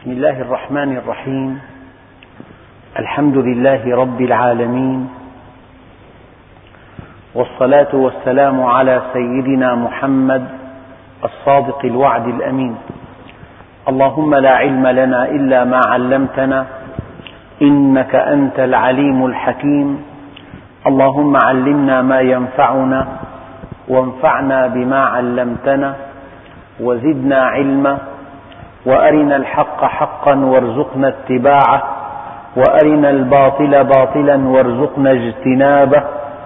بسم الله الرحمن الرحيم. الحمد لله رب العالمين، والصلاة والسلام على سيدنا محمد الصادق الوعد الأمين. اللهم لا علم لنا إلا ما علمتنا إنك أنت العليم الحكيم. اللهم علمنا ما ينفعنا وانفعنا بما علمتنا وزدنا علما، وأرنا الحق حقا وارزقنا اتباعه، وأرنا الباطل باطلا وارزقنا اجتنابه،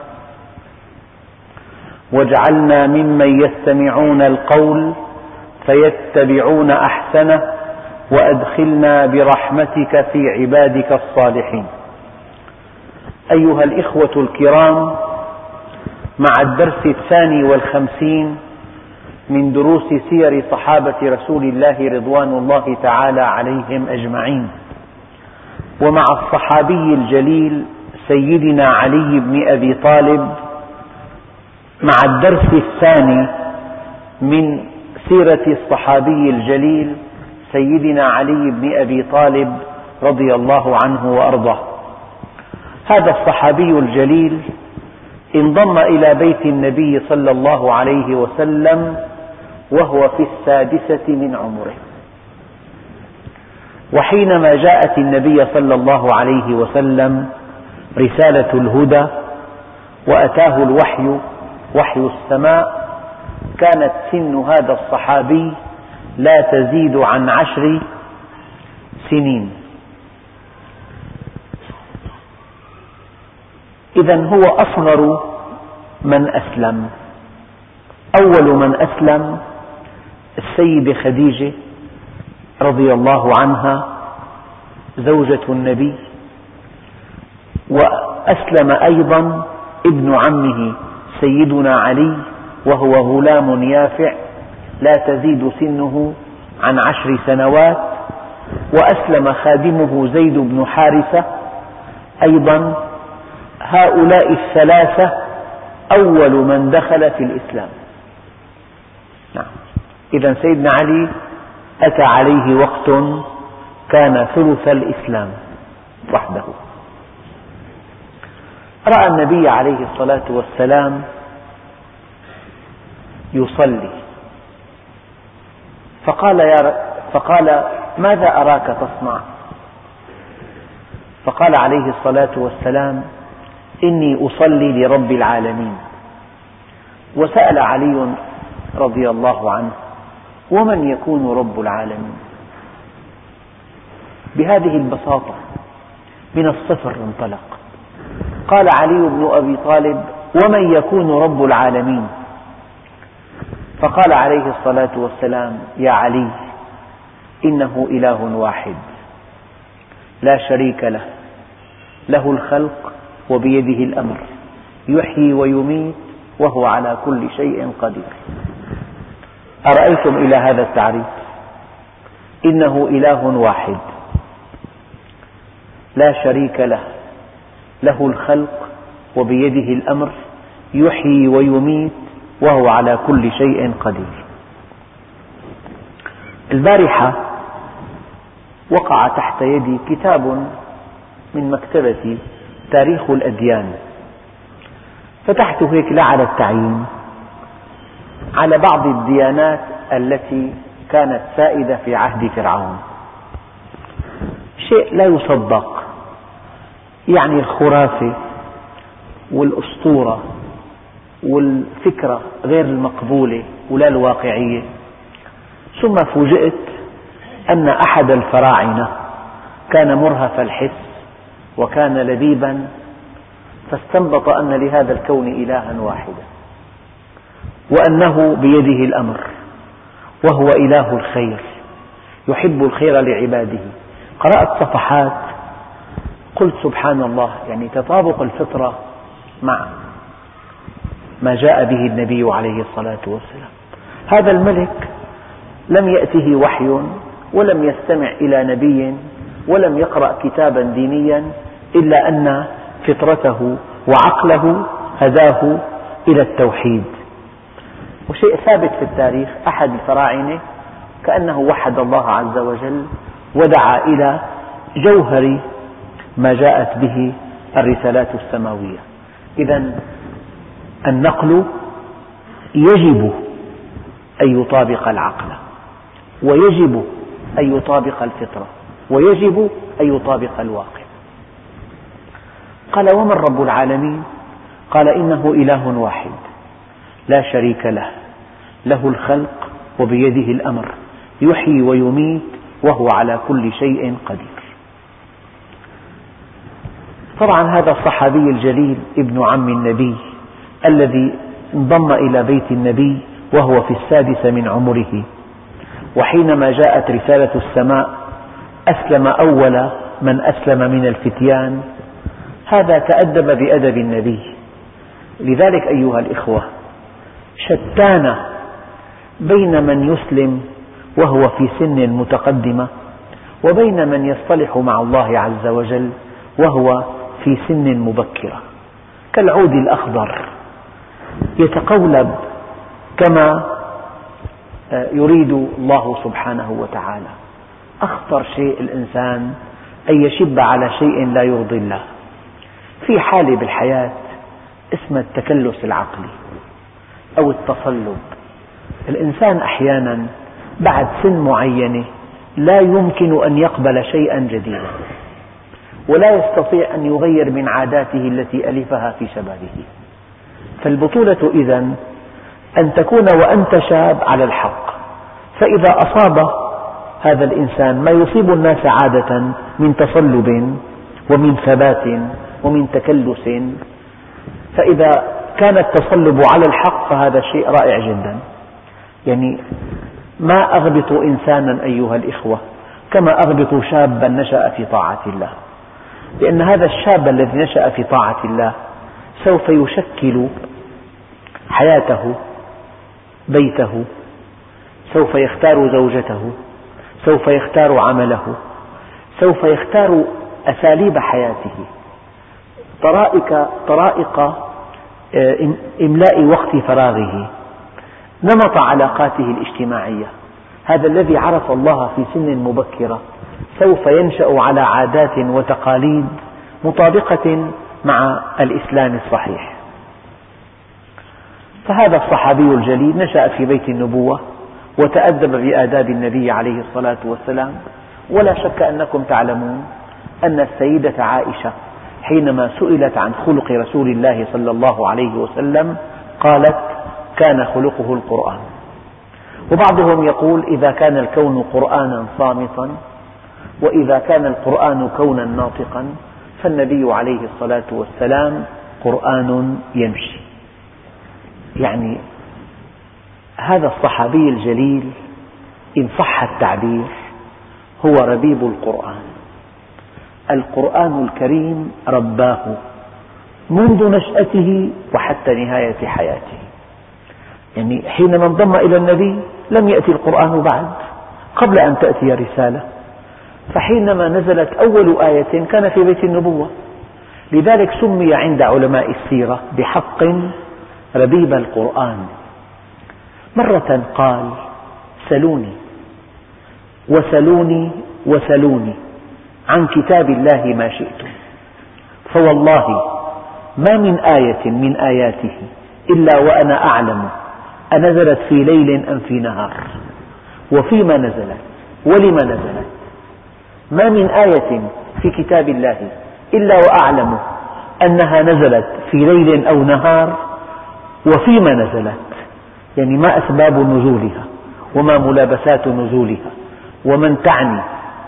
واجعلنا ممن يستمعون القول فيتبعون أحسنه، وأدخلنا برحمتك في عبادك الصالحين. أيها الإخوة الكرام، مع الدرس 52 من دروس سير صحابة رسول الله رضوان الله تعالى عليهم أجمعين، ومع الصحابي الجليل سيدنا علي بن أبي طالب، مع الدرس 2 من سيرة الصحابي الجليل سيدنا علي بن أبي طالب رضي الله عنه وأرضاه. هذا الصحابي الجليل انضم إلى بيت النبي صلى الله عليه وسلم وهو في 6 من عمره، وحينما جاءت النبي صلى الله عليه وسلم رسالة الهدى وأتاه الوحي وحي السماء، كانت سن هذا الصحابي لا تزيد عن 10 سنين. إذن هو أصغر من أسلم. أول من أسلم السيدة خديجة رضي الله عنها زوجة النبي، وأسلم أيضا ابن عمه سيدنا علي وهو غلام يافع لا تزيد سنه عن 10 سنوات، وأسلم خادمه زيد بن حارثة أيضا. هؤلاء 3 أول من دخل في الإسلام. إذن سيدنا علي أتى عليه وقت كان ثلث الإسلام وحده. رأى النبي عليه الصلاة والسلام يصلي، فقال ماذا أراك تصنع؟ فقال عليه الصلاة والسلام إني أصلي لرب العالمين. وسأل علي رضي الله عنه ومن يكون رب العالمين؟ بهذه البساطة من الصفر انطلق. قال علي بن أبي طالب ومن يكون رب العالمين؟ فقال عليه الصلاة والسلام يا علي إنه إله واحد لا شريك له، له الخلق وبيده الأمر، يحيي ويميت وهو على كل شيء قدير. أرأيتم إلى هذا التعريف؟ إنه إله واحد لا شريك له، له الخلق وبيده الأمر، يحيي ويميت وهو على كل شيء قدير. البارحة وقع تحت يدي كتاب من مكتبتي تاريخ الأديان، فتحته هيك لا على التعيين، على بعض الديانات التي كانت سائدة في عهد فرعون. شيء لا يصدق، يعني الخرافة والأسطورة والفكرة غير المقبولة ولا الواقعية. ثم فوجئت أن أحد الفراعنة كان مرهف الحس وكان لبيبا، فاستنبط أن لهذا الكون إلها واحدا، وأنه بيده الأمر، وهو إله الخير يحب الخير لعباده. قرأت صفحات قلت سبحان الله، يعني تطابق الفطرة مع ما جاء به النبي عليه الصلاة والسلام. هذا الملك لم يأته وحي ولم يستمع إلى نبي ولم يقرأ كتابا دينيا، إلا أن فطرته وعقله هداه إلى التوحيد. وشيء ثابت في التاريخ، أحد الفراعنة كأنه وحد الله عز وجل ودعا إلى جوهر ما جاءت به الرسالات السماوية. إذن النقل يجب أن يطابق العقل، ويجب أن يطابق الفطرة، ويجب أن يطابق الواقع. قال: ومن رب العالمين؟ قال: إنه إله واحد لا شريك له، له الخلق وبيده الأمر، يحيي ويميت وهو على كل شيء قدير. طبعا هذا الصحابي الجليل ابن عم النبي الذي انضم إلى بيت النبي وهو في 6 من عمره، وحينما جاءت رسالة السماء أسلم أول من أسلم من الفتيان. هذا تأدب بأدب النبي. لذلك أيها الإخوة، شتان بين من يسلم وهو في سن متقدمة، وبين من يصطلح مع الله عز وجل وهو في سن مبكرة، كالعود الأخضر يتقولب كما يريد الله سبحانه وتعالى. أخطر شيء الإنسان أن يشب على شيء لا يرضي الله. في حالة بالحياة اسمها التكلس العقلي أو التصلب. الإنسان أحيانا بعد سن معينة لا يمكن أن يقبل شيئا جديدا، ولا يستطيع أن يغير من عاداته التي ألفها في شبابه. فالبطولة إذن أن تكون وأنت شاب على الحق، فإذا أصاب هذا الإنسان ما يصيب الناس عادة من تصلب ومن ثبات ومن تكلس، فإذا كان التصلب على الحق فهذا شيء رائع جدا. يعني ما أغبط إنسانا أيها الإخوة كما أغبط شابا نشأ في طاعة الله، لأن هذا الشاب الذي نشأ في طاعة الله سوف يشكل حياته، بيته، سوف يختار زوجته، سوف يختار عمله، سوف يختار أساليب حياته، طرائق إملاء وقت فراغه، نمط علاقاته الاجتماعية. هذا الذي عرف الله في سن مبكرة سوف ينشأ على عادات وتقاليد مطابقة مع الإسلام الصحيح. فهذا الصحابي الجليل نشأ في بيت النبوة وتأدب بآداب النبي عليه الصلاة والسلام. ولا شك أنكم تعلمون أن السيدة عائشة حينما سئلت عن خلق رسول الله صلى الله عليه وسلم قالت: كان خلقه القرآن. وبعضهم يقول: إذا كان الكون قرآنا صامتا، وإذا كان القرآن كونا ناطقا، فالنبي عليه الصلاة والسلام قرآن يمشي. يعني هذا الصحابي الجليل إن صح التعبير هو ربيب القرآن. القرآن الكريم رباه منذ نشأته وحتى نهاية حياته. يعني حينما انضم إلى النبي لم يأتي القرآن بعد، قبل أن تأتي رسالة، فحينما نزلت أول آية كان في بيت النبوة. لذلك سمي عند علماء السيرة بحق ربيب القرآن. مرة قال: سلوني وسلوني وسلوني عن كتاب الله ما شئتم، فوالله ما من آية من آياته إلا وأنا أعلم أنزلت في ليل أم في نهار، وفيما نزلت، ولما نزلت. ما من آية في كتاب الله إلا وأعلم أنها نزلت في ليل أو نهار، وفيما نزلت، يعني ما أسباب نزولها، وما ملابسات نزولها، ومن تعني.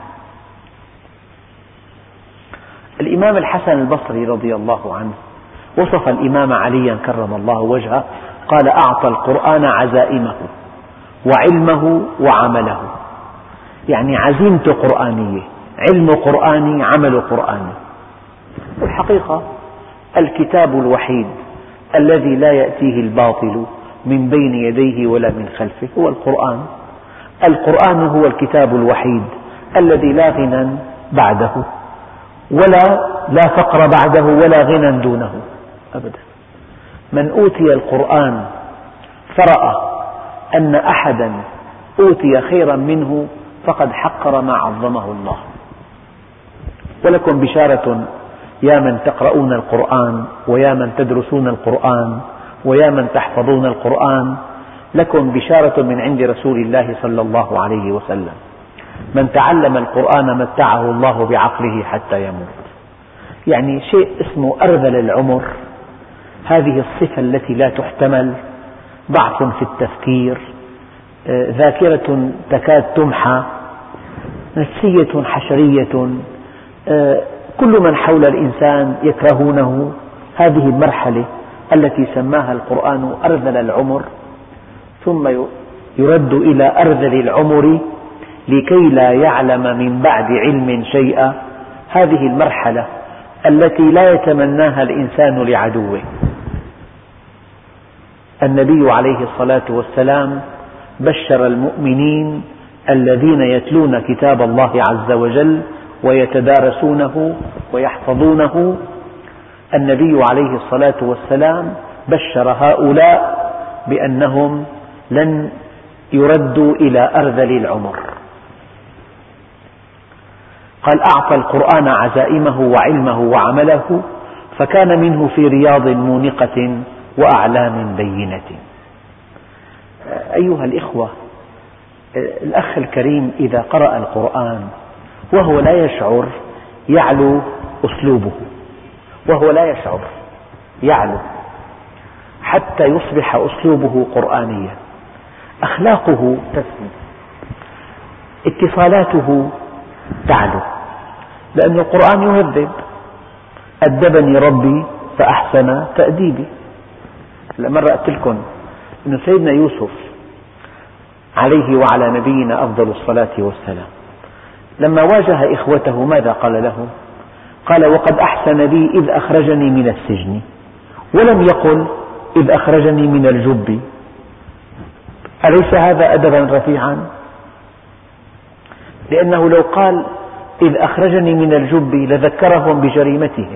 الإمام الحسن البصري رضي الله عنه وصف الإمام عليا كرم الله وجهه، قال: أعطى القرآن عزائمه وعلمه وعمله. يعني عزيمته قرآنية، علم قرآني، عمل قرآني. والحقيقة الكتاب الوحيد الذي لا يأتيه الباطل من بين يديه ولا من خلفه هو القرآن. القرآن هو الكتاب الوحيد الذي لا غنى بعده، لا فقر بعده، ولا غنى دونه أبدا. من أوتي القرآن فرأى أن أحدا أوتي خيرا منه فقد حقر ما عظمه الله. ولكم بشارة يا من تقرؤون القرآن ويا من تدرسون القرآن ويا من تحفظون القرآن، لكم بشارة من عند رسول الله صلى الله عليه وسلم: من تعلم القرآن متعه الله بعقله حتى يموت. يعني شيء اسمه أرذل العمر، هذه الصفة التي لا تحتمل، ضعف في التفكير، ذاكرة تكاد تمحى، نفسية حشرية، كل من حول الإنسان يكرهونه. هذه المرحلة التي سماها القرآن أرذل العمر، ثم يرد إلى أرذل العمر لكي لا يعلم من بعد علم شيئا. هذه المرحلة التي لا يتمناها الإنسان لعدوه. النبي عليه الصلاة والسلام بشر المؤمنين الذين يتلون كتاب الله عز وجل ويتدارسونه ويحفظونه. النبي عليه الصلاة والسلام بشر هؤلاء بأنهم لن يردوا إلى أرذل العمر. قال: أعطى القرآن عزائمه وعلمه وعمله، فكان منه في رياض مونقة وأعلام بينة. أيها الإخوة، الأخ الكريم إذا قرأ القرآن وهو لا يشعر يعلو أسلوبه، وهو لا يشعر يعلو حتى يصبح أسلوبه قرآنيا، أخلاقه تسمو، اتصالاته تعلو، لأن القرآن يهذب. أدبني ربي فأحسن تأديبي. مرة قلت لكم أن سيدنا يوسف عليه وعلى نبينا أفضل الصلاة والسلام لما واجه إخوته ماذا قال لهم؟ قال: وقد أحسن بي إذ أخرجني من السجن، ولم يقل إذ أخرجني من الجب. أليس هذا أدبا رفيعا؟ لأنه لو قال إذ أخرجني من الجب لذكرهم بجريمتهم.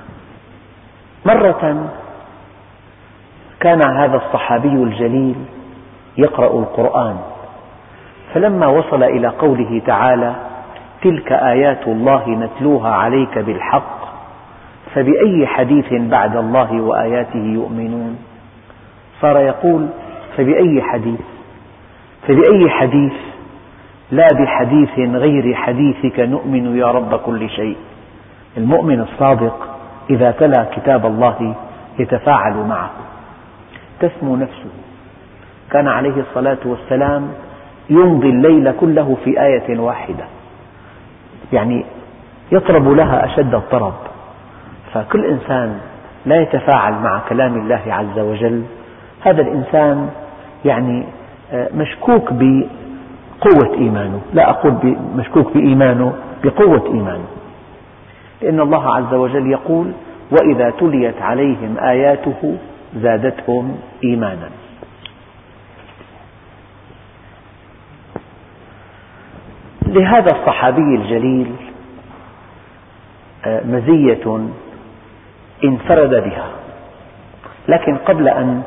مرة كان هذا الصحابي الجليل يقرأ القرآن، فلما وصل إلى قوله تعالى: تلك آيات الله نتلوها عليك بالحق فبأي حديث بعد الله وآياته يؤمنون، صار يقول: فبأي حديث؟ فبأي حديث؟ لا بحديث غير حديثك نؤمن يا رب كل شيء. المؤمن الصادق إذا تلا كتاب الله يتفاعل معه، تسمو نفسه. كان عليه الصلاة والسلام يمضي الليل كله في آية واحدة، يعني يطرب لها أشد الطرب. فكل إنسان لا يتفاعل مع كلام الله عز وجل، هذا الإنسان يعني مشكوك بقوة إيمانه، لا أقول مشكوك بإيمانه، بقوة إيمانه. لأن الله عز وجل يقول: وإذا تليت عليهم آياته زادتهم إيمانا. لهذا الصحابي الجليل مزية انفرد بها، لكن قبل أن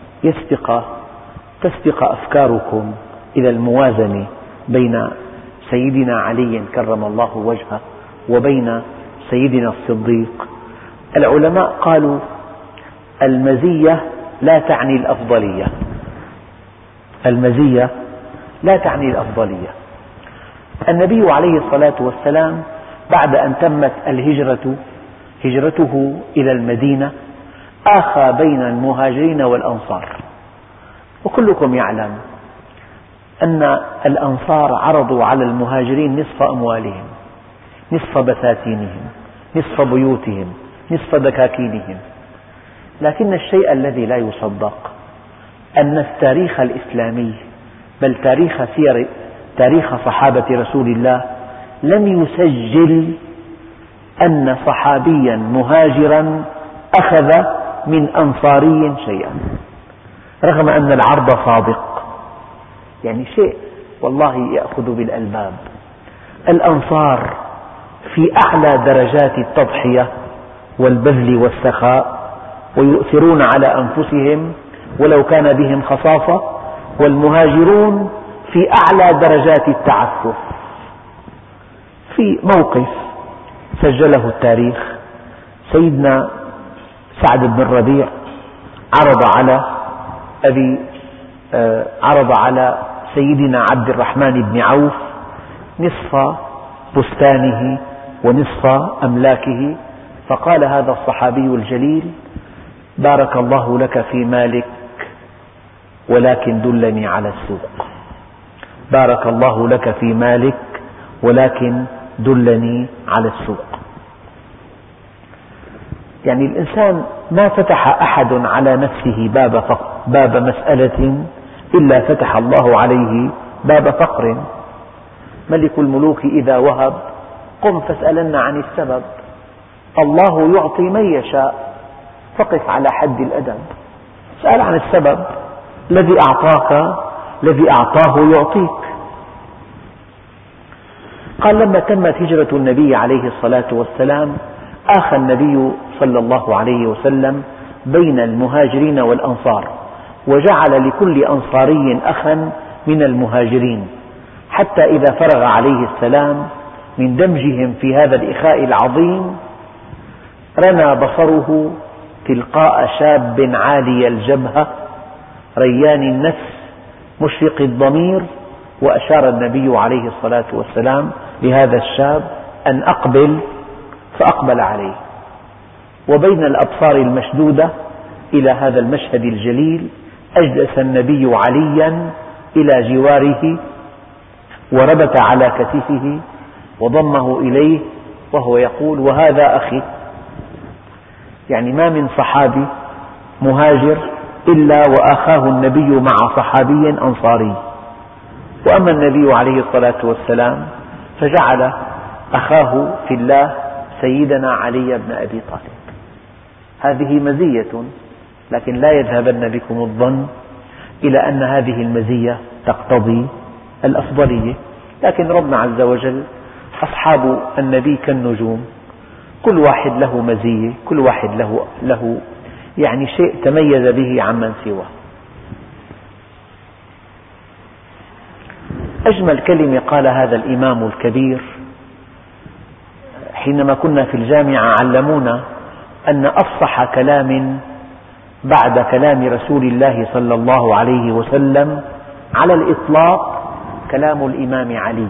تسبق أفكاركم إلى الموازنة بين سيدنا علي كرم الله وجهه وبين سيدنا الصديق، العلماء قالوا: المزية لا تعني الأفضلية. المزية لا تعني الأفضلية. النبي عليه الصلاة والسلام بعد أن تمت هجرته إلى المدينة آخى بين المهاجرين والأنصار، وكلكم يعلم أن الأنصار عرضوا على المهاجرين نصف أموالهم، نصف بساتينهم، نصف بيوتهم، نصف دكاكينهم. لكن الشيء الذي لا يصدق أن التاريخ الإسلامي، بل تاريخ صحابة رسول الله، لم يسجل أن صحابيا مهاجرا أخذ من أنصاري شيئا، رغم أن العرض صادق. يعني شيء والله يأخذ بالألباب. الأنصار في أعلى درجات التضحية والبذل والسخاء، ويؤثرون على أنفسهم ولو كان بهم خصاصة، والمهاجرون في أعلى درجات التعفف. في موقف سجله التاريخ، سيدنا سعد بن الربيع عرض على سيدنا عبد الرحمن بن عوف نصف بستانه ونصف أملاكه، فقال هذا الصحابي الجليل: بارك الله لك في مالك ولكن دلني على السوق. بارك الله لك في مالك ولكن دلني على السوق. يعني الإنسان ما فتح أحد على نفسه باب مسألة إلا فتح الله عليه باب فقر. ملك الملوك إذا وهب قم فاسألن عن السبب. الله يعطي من يشاء، فقف على حد الأدب، اسأل عن السبب. الذي أعطاك الذي أعطاه يعطيك. قال: لما تمت هجرة النبي عليه الصلاة والسلام آخى النبي صلى الله عليه وسلم بين المهاجرين والأنصار، وجعل لكل أنصاري أخا من المهاجرين، حتى إذا فرغ عليه السلام من دمجهم في هذا الإخاء العظيم رمى بصره تلقاء شاب عالي الجبهة ريان النفس مشفق الضمير، وأشار النبي عليه الصلاة والسلام لهذا الشاب أن أقبل، فأقبل عليه. وبين الأبصار المشدودة إلى هذا المشهد الجليل أجلس النبي عليا إلى جواره وربت على كتفه وضمه إليه وهو يقول: وهذا أخي. يعني ما من صحابي مهاجر إلا وآخاه النبي مع صحابي أنصاري. وأما النبي عليه الصلاة والسلام فجعل أخاه في الله سيدنا علي بن أبي طالب. هذه مزية، لكن لا يذهبن بكم الظن إلى أن هذه المزية تقتضي الأفضلية، لكن ربنا عز وجل أصحاب النبي كالنجوم، كل واحد له مزية، كل واحد له يعني شيء تميز به عمن سواه. أجمل كلمة قال هذا الإمام الكبير حينما كنا في الجامعة، علمونا أن أفصح كلام بعد كلام رسول الله صلى الله عليه وسلم على الإطلاق كلام الإمام علي.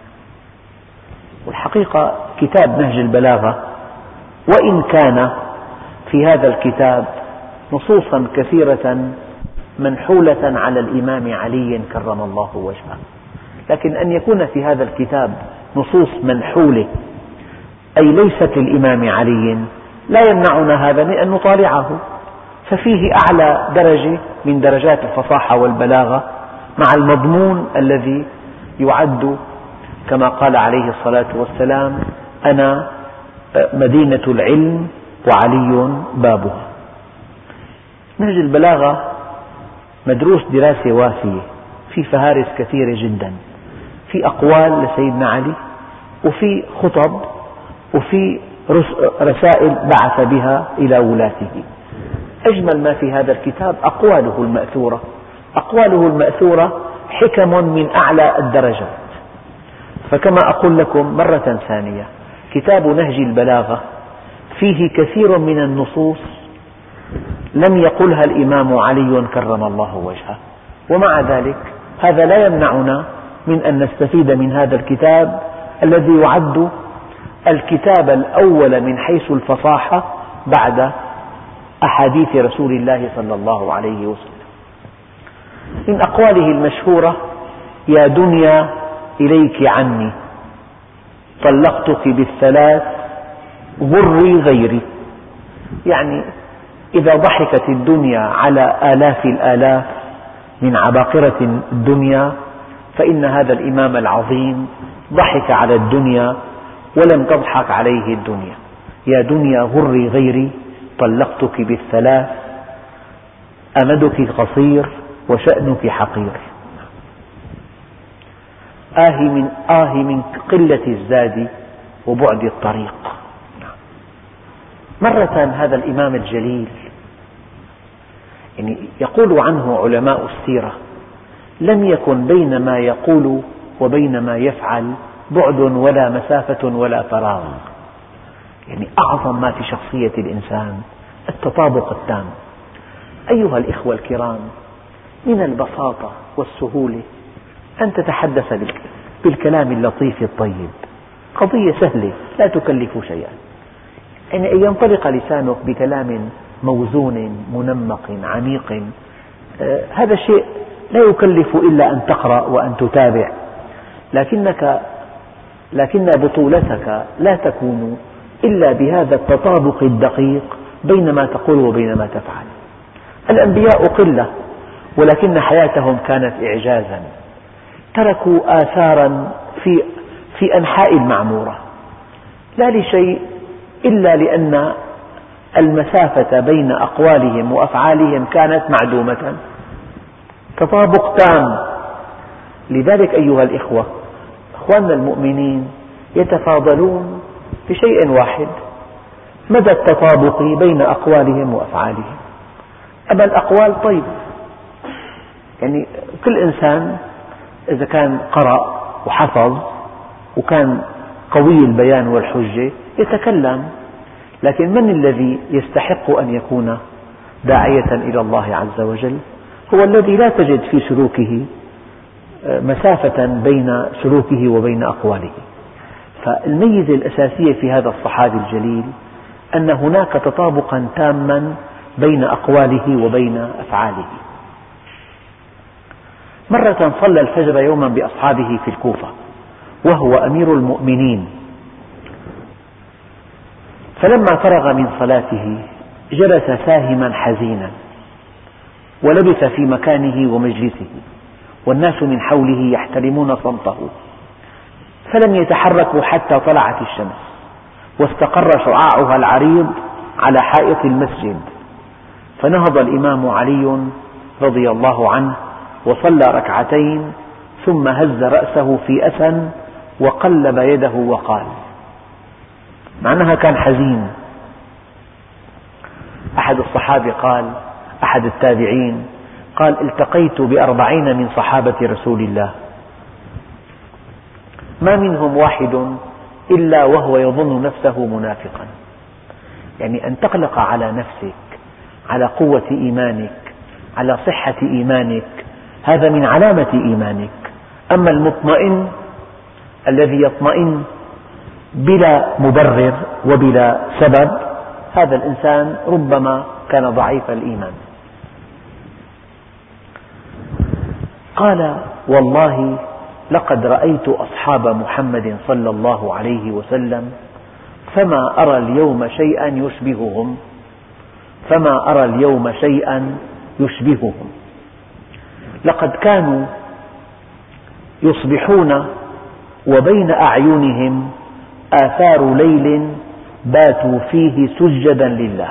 والحقيقة كتاب نهج البلاغة، وإن كان في هذا الكتاب نصوصا كثيرة منحولة على الإمام علي كرم الله وجهه، لكن أن يكون في هذا الكتاب نصوص منحولة أي ليست للإمام علي لا يمنعنا هذا من أن نطالعه، ففيه أعلى درجة من درجات الفصاحة والبلاغة مع المضمون الذي يعد كما قال عليه الصلاة والسلام: أنا مدينة العلم وعلي بابها. نهج البلاغة مدروس دراسة وافية، في فهارس كثيرة جدا، في أقوال لسيدنا علي، وفي خطب، وفي رسائل بعث بها إلى ولاته. أجمل ما في هذا الكتاب أقواله المأثورة. أقواله المأثورة حكم من أعلى الدرجات. فكما أقول لكم مرة ثانية، كتاب نهج البلاغة فيه كثير من النصوص لم يقلها الإمام علي كرم الله وجهه، ومع ذلك هذا لا يمنعنا من أن نستفيد من هذا الكتاب الذي يعد الكتاب الأول من حيث الفصاحة بعد أحاديث رسول الله صلى الله عليه وسلم. من أقواله المشهورة: يا دنيا إليك عني، طلقتك بالثلاث غري غيري. يعني إذا ضحكت الدنيا على آلاف الآلاف من عباقرة الدنيا، فإن هذا الإمام العظيم ضحك على الدنيا ولم تضحك عليه الدنيا. يا دنيا غري غيري، طلقتك بالثلاث، أمدك قصير وشأنك حقير. آه من قلة الزاد وبعد الطريق. مرة هذا الإمام الجليل يعني يقول عنه علماء السيرة: لم يكن بين ما يقول وبين ما يفعل بعد ولا مسافة ولا فراغ. يعني أعظم ما في شخصية الإنسان التطابق التام. أيها الإخوة الكرام، من البساطة والسهولة أن تتحدث بالكلام اللطيف الطيب، قضية سهلة لا تكلف شيئا. يعني أن ينطلق لسانك بكلام موزون منمق عميق، هذا شيء لا يكلف إلا أن تقرأ وأن تتابع، لكن بطولتك لا تكون إلا بهذا التطابق الدقيق بين ما تقول وبين ما تفعل. الأنبياء قلة ولكن حياتهم كانت إعجازا، تركوا آثارا في أنحاء المعمورة، لا لشيء إلا لأن المسافة بين أقوالهم وأفعالهم كانت معدومة، تطابق تام. لذلك أيها الإخوة، أخواننا المؤمنين يتفاضلون بشيء واحد، مدى التطابق بين أقوالهم وأفعالهم. أما الأقوال طيب، يعني كل إنسان إذا كان قرأ وحفظ وكان قوي البيان والحجة يتكلم، لكن من الذي يستحق أن يكون داعية إلى الله عز وجل؟ هو الذي لا تجد في سلوكه مسافة بين سلوكه وبين أقواله. فالميزة الأساسية في هذا الصحابي الجليل أن هناك تطابقا تاما بين أقواله وبين أفعاله. مرة صلى الفجر يوما بأصحابه في الكوفة وهو أمير المؤمنين، فلما فرغ من صلاته جلس ساهما حزينا ولبث في مكانه ومجلسه، والناس من حوله يحترمون صمته، فلم يتحركوا حتى طلعت الشمس واستقر شعاعها العريض على حائط المسجد، فنهض الإمام علي رضي الله عنه وصلى ركعتين ثم هز رأسه في أسى وقلب يده وقال، معناها كان حزين. أحد الصحابة قال، أحد التابعين قال: التقيت ب40 من صحابة رسول الله ما منهم واحد إلا وهو يظن نفسه منافقا. يعني أن تقلق على نفسك، على قوة إيمانك، على صحة إيمانك، هذا من علامة إيمانك. أما المطمئن الذي يطمئن بلا مبرر وبلا سبب، هذا الإنسان ربما كان ضعيف الإيمان. قال: والله لقد رأيت أصحاب محمد صلى الله عليه وسلم فما أرى اليوم شيئا يشبههم، لقد كانوا يصبحون وبين أعينهم آثار ليل باتوا فيه سجدا لله.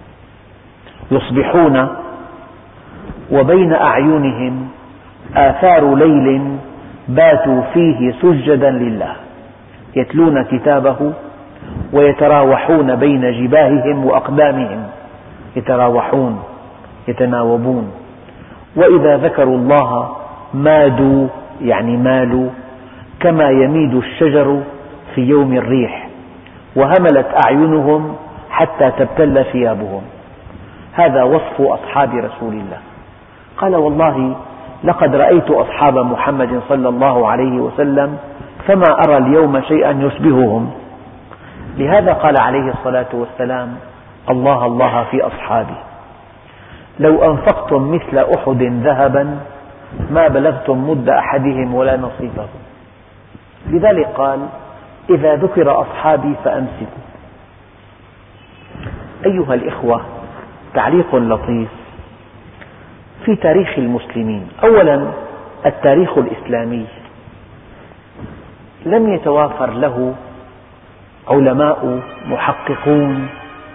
يصبحون وبين أعينهم آثار ليل باتوا فيه سجدا لله، يتلون كتابه ويتراوحون بين جباههم وأقدامهم، يتراوحون يتناوبون، وإذا ذكروا الله مادوا، يعني مالوا كما يميد الشجر في يوم الريح، وهملت أعينهم حتى تبتل ثيابهم. هذا وصف أصحاب رسول الله. قال: والله لقد رأيت أصحاب محمد صلى الله عليه وسلم فما أرى اليوم شيئا يشبههم. لهذا قال عليه الصلاة والسلام: الله الله في أصحابي، لو أنفقتم مثل أحد ذهبا ما بلغتم مد أحدهم ولا نصيفه. لذلك قال: إذا ذكر أصحابي فأمسكوا. أيها الإخوة، تعليق لطيف في تاريخ المسلمين. أولا، التاريخ الإسلامي لم يتوافر له علماء محققون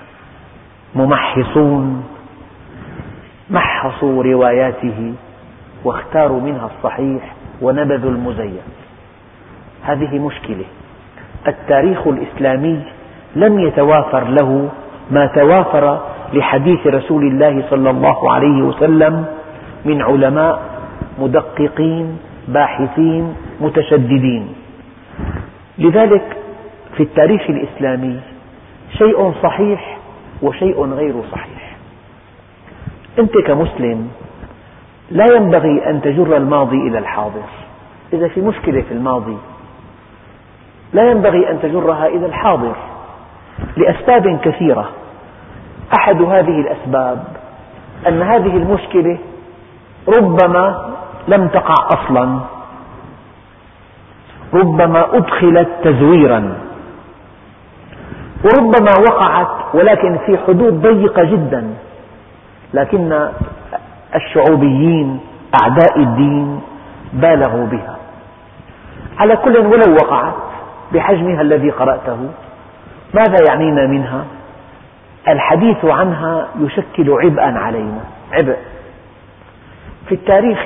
ممحصون محصوا رواياته واختاروا منها الصحيح ونبذوا المزيف. هذه مشكلة. التاريخ الإسلامي لم يتوافر له ما توافر لحديث رسول الله صلى الله عليه وسلم من علماء مدققين باحثين متشددين. لذلك في التاريخ الإسلامي شيء صحيح وشيء غير صحيح. أنت كمسلم لا ينبغي أن تجر الماضي إلى الحاضر. إذا في مشكلة في الماضي لا ينبغي أن تجرها إلى الحاضر لأسباب كثيرة. أحد هذه الأسباب أن هذه المشكلة ربما لم تقع أصلا، ربما أدخلت تزويرا، وربما وقعت ولكن في حدود ضيقة جدا، لكن الشعوبيين أعداء الدين بالغوا بها. على كل ولو وقعت بحجمها الذي قرأته، ماذا يعنينا منها؟ الحديث عنها يشكل عبئا علينا، عبء. في التاريخ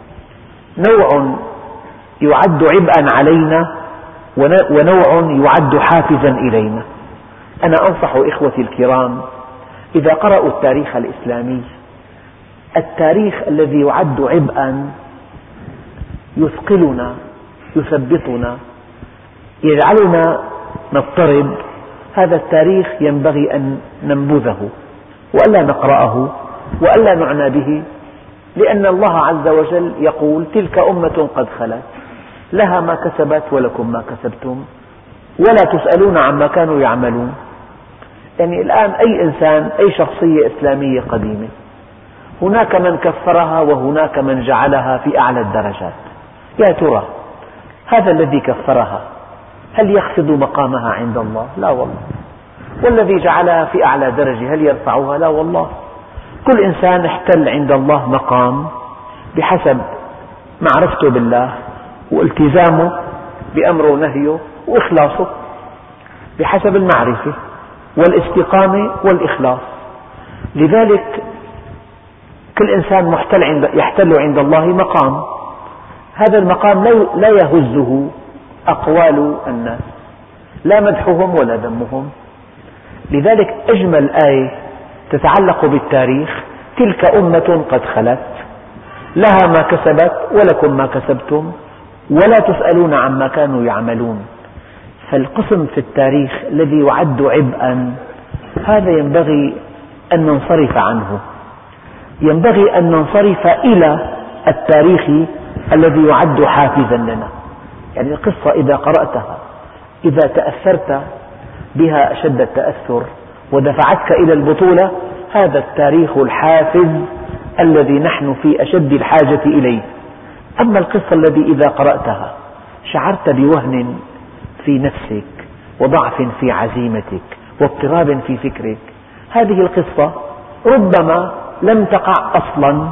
نوع يعد عبئا علينا ونوع يعد حافزا إلينا. أنا أنصح إخوتي الكرام إذا قرأوا التاريخ الإسلامي، التاريخ الذي يعد عبئا يثقلنا يثبطنا يجعلنا نضطرب، هذا التاريخ ينبغي أن ننبذه وألا نقرأه وألا نعنى به، لأن الله عز وجل يقول: تلك أمة قد خلت لها ما كسبت ولكم ما كسبتم ولا تسألون عما كانوا يعملون. يعني الآن أي إنسان، أي شخصية إسلامية قديمة، هناك من كفرها وهناك من جعلها في أعلى الدرجات. يا ترى هذا الذي كفرها هل يخفض مقامها عند الله؟ لا والله. والذي جعلها في أعلى درجة هل يرفعها؟ لا والله. كل إنسان احتل عند الله مقام بحسب معرفته بالله والتزامه بأمره ونهيه وإخلاصه، بحسب المعرفة والاستقامة والإخلاص. لذلك كل إنسان يحتل عند الله مقام، هذا المقام لا يهزه أقوال الناس، لا مدحهم ولا ذمهم. لذلك أجمل آية تتعلق بالتاريخ: تلك أمة قد خلت لها ما كسبت ولكم ما كسبتم ولا تسألون عما كانوا يعملون. فالقسم في التاريخ الذي يعد عبئا هذا ينبغي أن ننصرف عنه، ينبغي أن ننصرف إلى التاريخ الذي يعد حافزا لنا. يعني القصة إذا قرأتها، إذا تأثرت بها أشد التأثر ودفعتك إلى البطولة، هذا التاريخ الحافز الذي نحن في أشد الحاجة إليه. أما القصة التي إذا قرأتها شعرت بوهن في نفسك وضعف في عزيمتك واضطراب في فكرك، هذه القصة ربما لم تقع أصلا.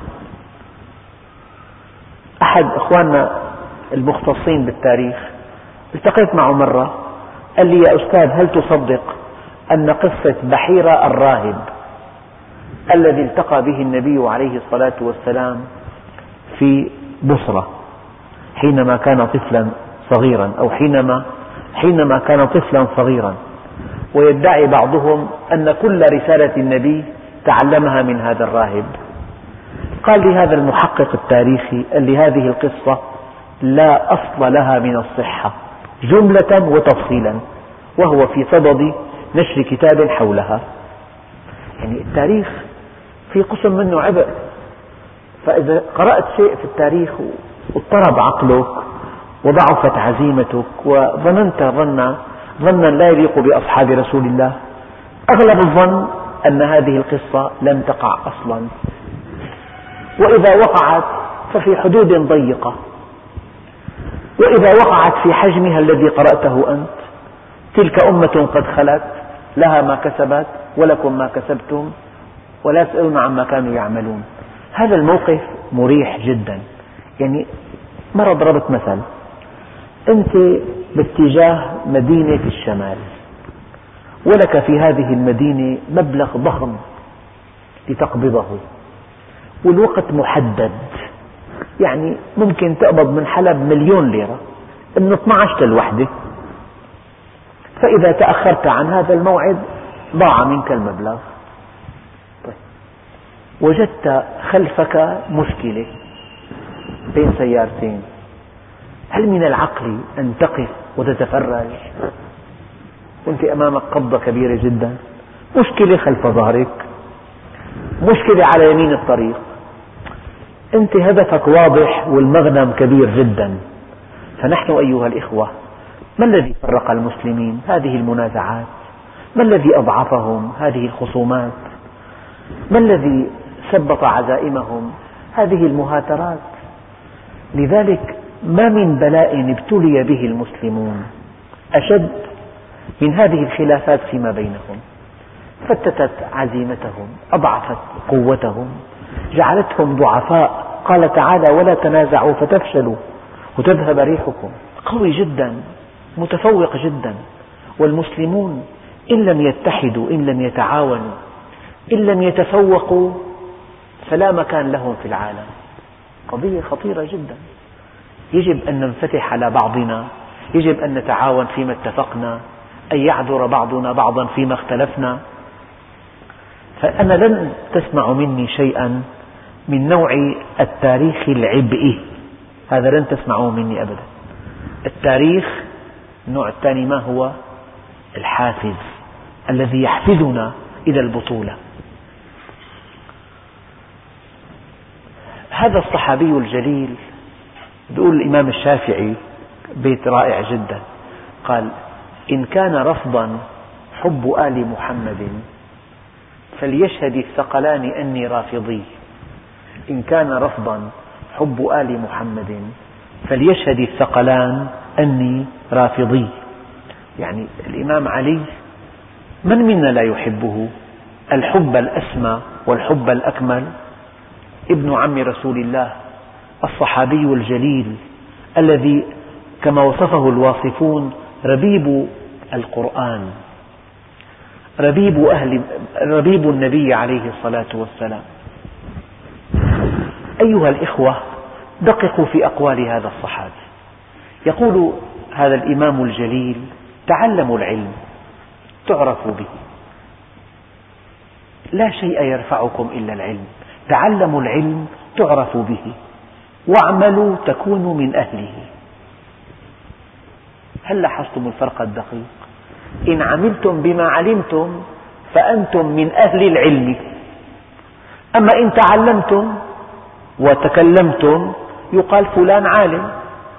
أحد إخواننا المختصين بالتاريخ التقيت معه مرة، قال لي: يا أستاذ، هل تصدق أن قصة بحيرة الراهب الذي التقى به النبي عليه الصلاة والسلام في بصرة حينما كان طفلا صغيرا، أو حينما كان طفلا صغيرا، ويدعي بعضهم أن كل رسالة النبي تعلمها من هذا الراهب. قال لي هذا المحقق التاريخي: قال لي هذه القصة لا أصل لها من الصحة جملة وتفصيلا، وهو في صدد نشر كتاب حولها. يعني التاريخ في قسم منه عبء، فإذا قرأت شيء في التاريخ واضطرب عقلك وضعفت عزيمتك وظننت ظنا لا يليق بأصحاب رسول الله، أغلب الظن أن هذه القصة لم تقع أصلا، وإذا وقعت ففي حدود ضيقة، وإذا وقعت في حجمها الذي قرأته أنت: تلك أمة قد خلت لها ما كسبت ولكم ما كسبتم ولا تسألون عما كانوا يعملون. هذا الموقف مريح جدا. يعني مرة ضربت مثل: أنت باتجاه مدينة في الشمال، ولك في هذه المدينة مبلغ ضخم لتقبضه، والوقت محدد، يعني ممكن تقبض من حلب 1,000,000 ليرة من 12 للوحدة، فإذا تأخرت عن هذا الموعد ضاع منك المبلغ. طيب، وجدت خلفك مشكلة، بين سيارتين، هل من العقل أن تقف وتتفرج وأنت أمامك قبضة كبيرة جدا؟ مشكلة خلف ظهرك، مشكلة على يمين الطريق، أنت هدفك واضح والمغنم كبير جدا. فنحن أيها الإخوة، ما الذي فرق المسلمين؟ هذه المنازعات. ما الذي أضعفهم؟ هذه الخصومات. ما الذي ثبط عزائمهم؟ هذه المهاترات. لذلك ما من بلاء ابتلي به المسلمون أشد من هذه الخلافات فيما بينهم. فتتت عزيمتهم، أضعفت قوتهم، جعلتهم ضعفاء. قال تعالى: ولا تنازعوا فتفشلوا وتذهب ريحكم. قوي جدا، متفوق جدا. والمسلمون إن لم يتحدوا، إن لم يتعاونوا، إن لم يتفوقوا، فلا مكان لهم في العالم. قضية خطيرة جدا. يجب أن ننفتح على بعضنا، يجب أن نتعاون فيما اتفقنا، أن يعذر بعضنا بعضا فيما اختلفنا. فأنا لن تسمع مني شيئا من نوع التاريخ العبئي، هذا لن تسمعوه مني أبدا. التاريخ النوع الثاني ما هو؟ الحافز الذي يحفزنا إلى البطولة. هذا الصحابي الجليل يقول الإمام الشافعي بيت رائع جدا، قال: إن كان رفضا حب آل محمد فليشهد الثقلان أني رافضي. إن كان رفضا حب آل محمد فليشهد الثقلان أني رافضي. يعني الإمام علي من منا لا يحبه؟ الحب الأسمى والحب الأكمل ابن عم رسول الله، الصحابي الجليل الذي كما وصفه الواصفون ربيب القرآن، ربيب النبي عليه الصلاة والسلام. أيها الإخوة، دققوا في أقوال هذا الصحابي. يقول هذا الإمام الجليل: تعلموا العلم تعرفوا به، لا شيء يرفعكم إلا العلم. تعلموا العلم تعرفوا به، واعملوا تكونوا من أهله. هل لاحظتم الفرق الدقيق؟ إن عملتم بما علمتم فأنتم من أهل العلم، أما إن تعلمتم وتكلمتم يقال فلان عالم.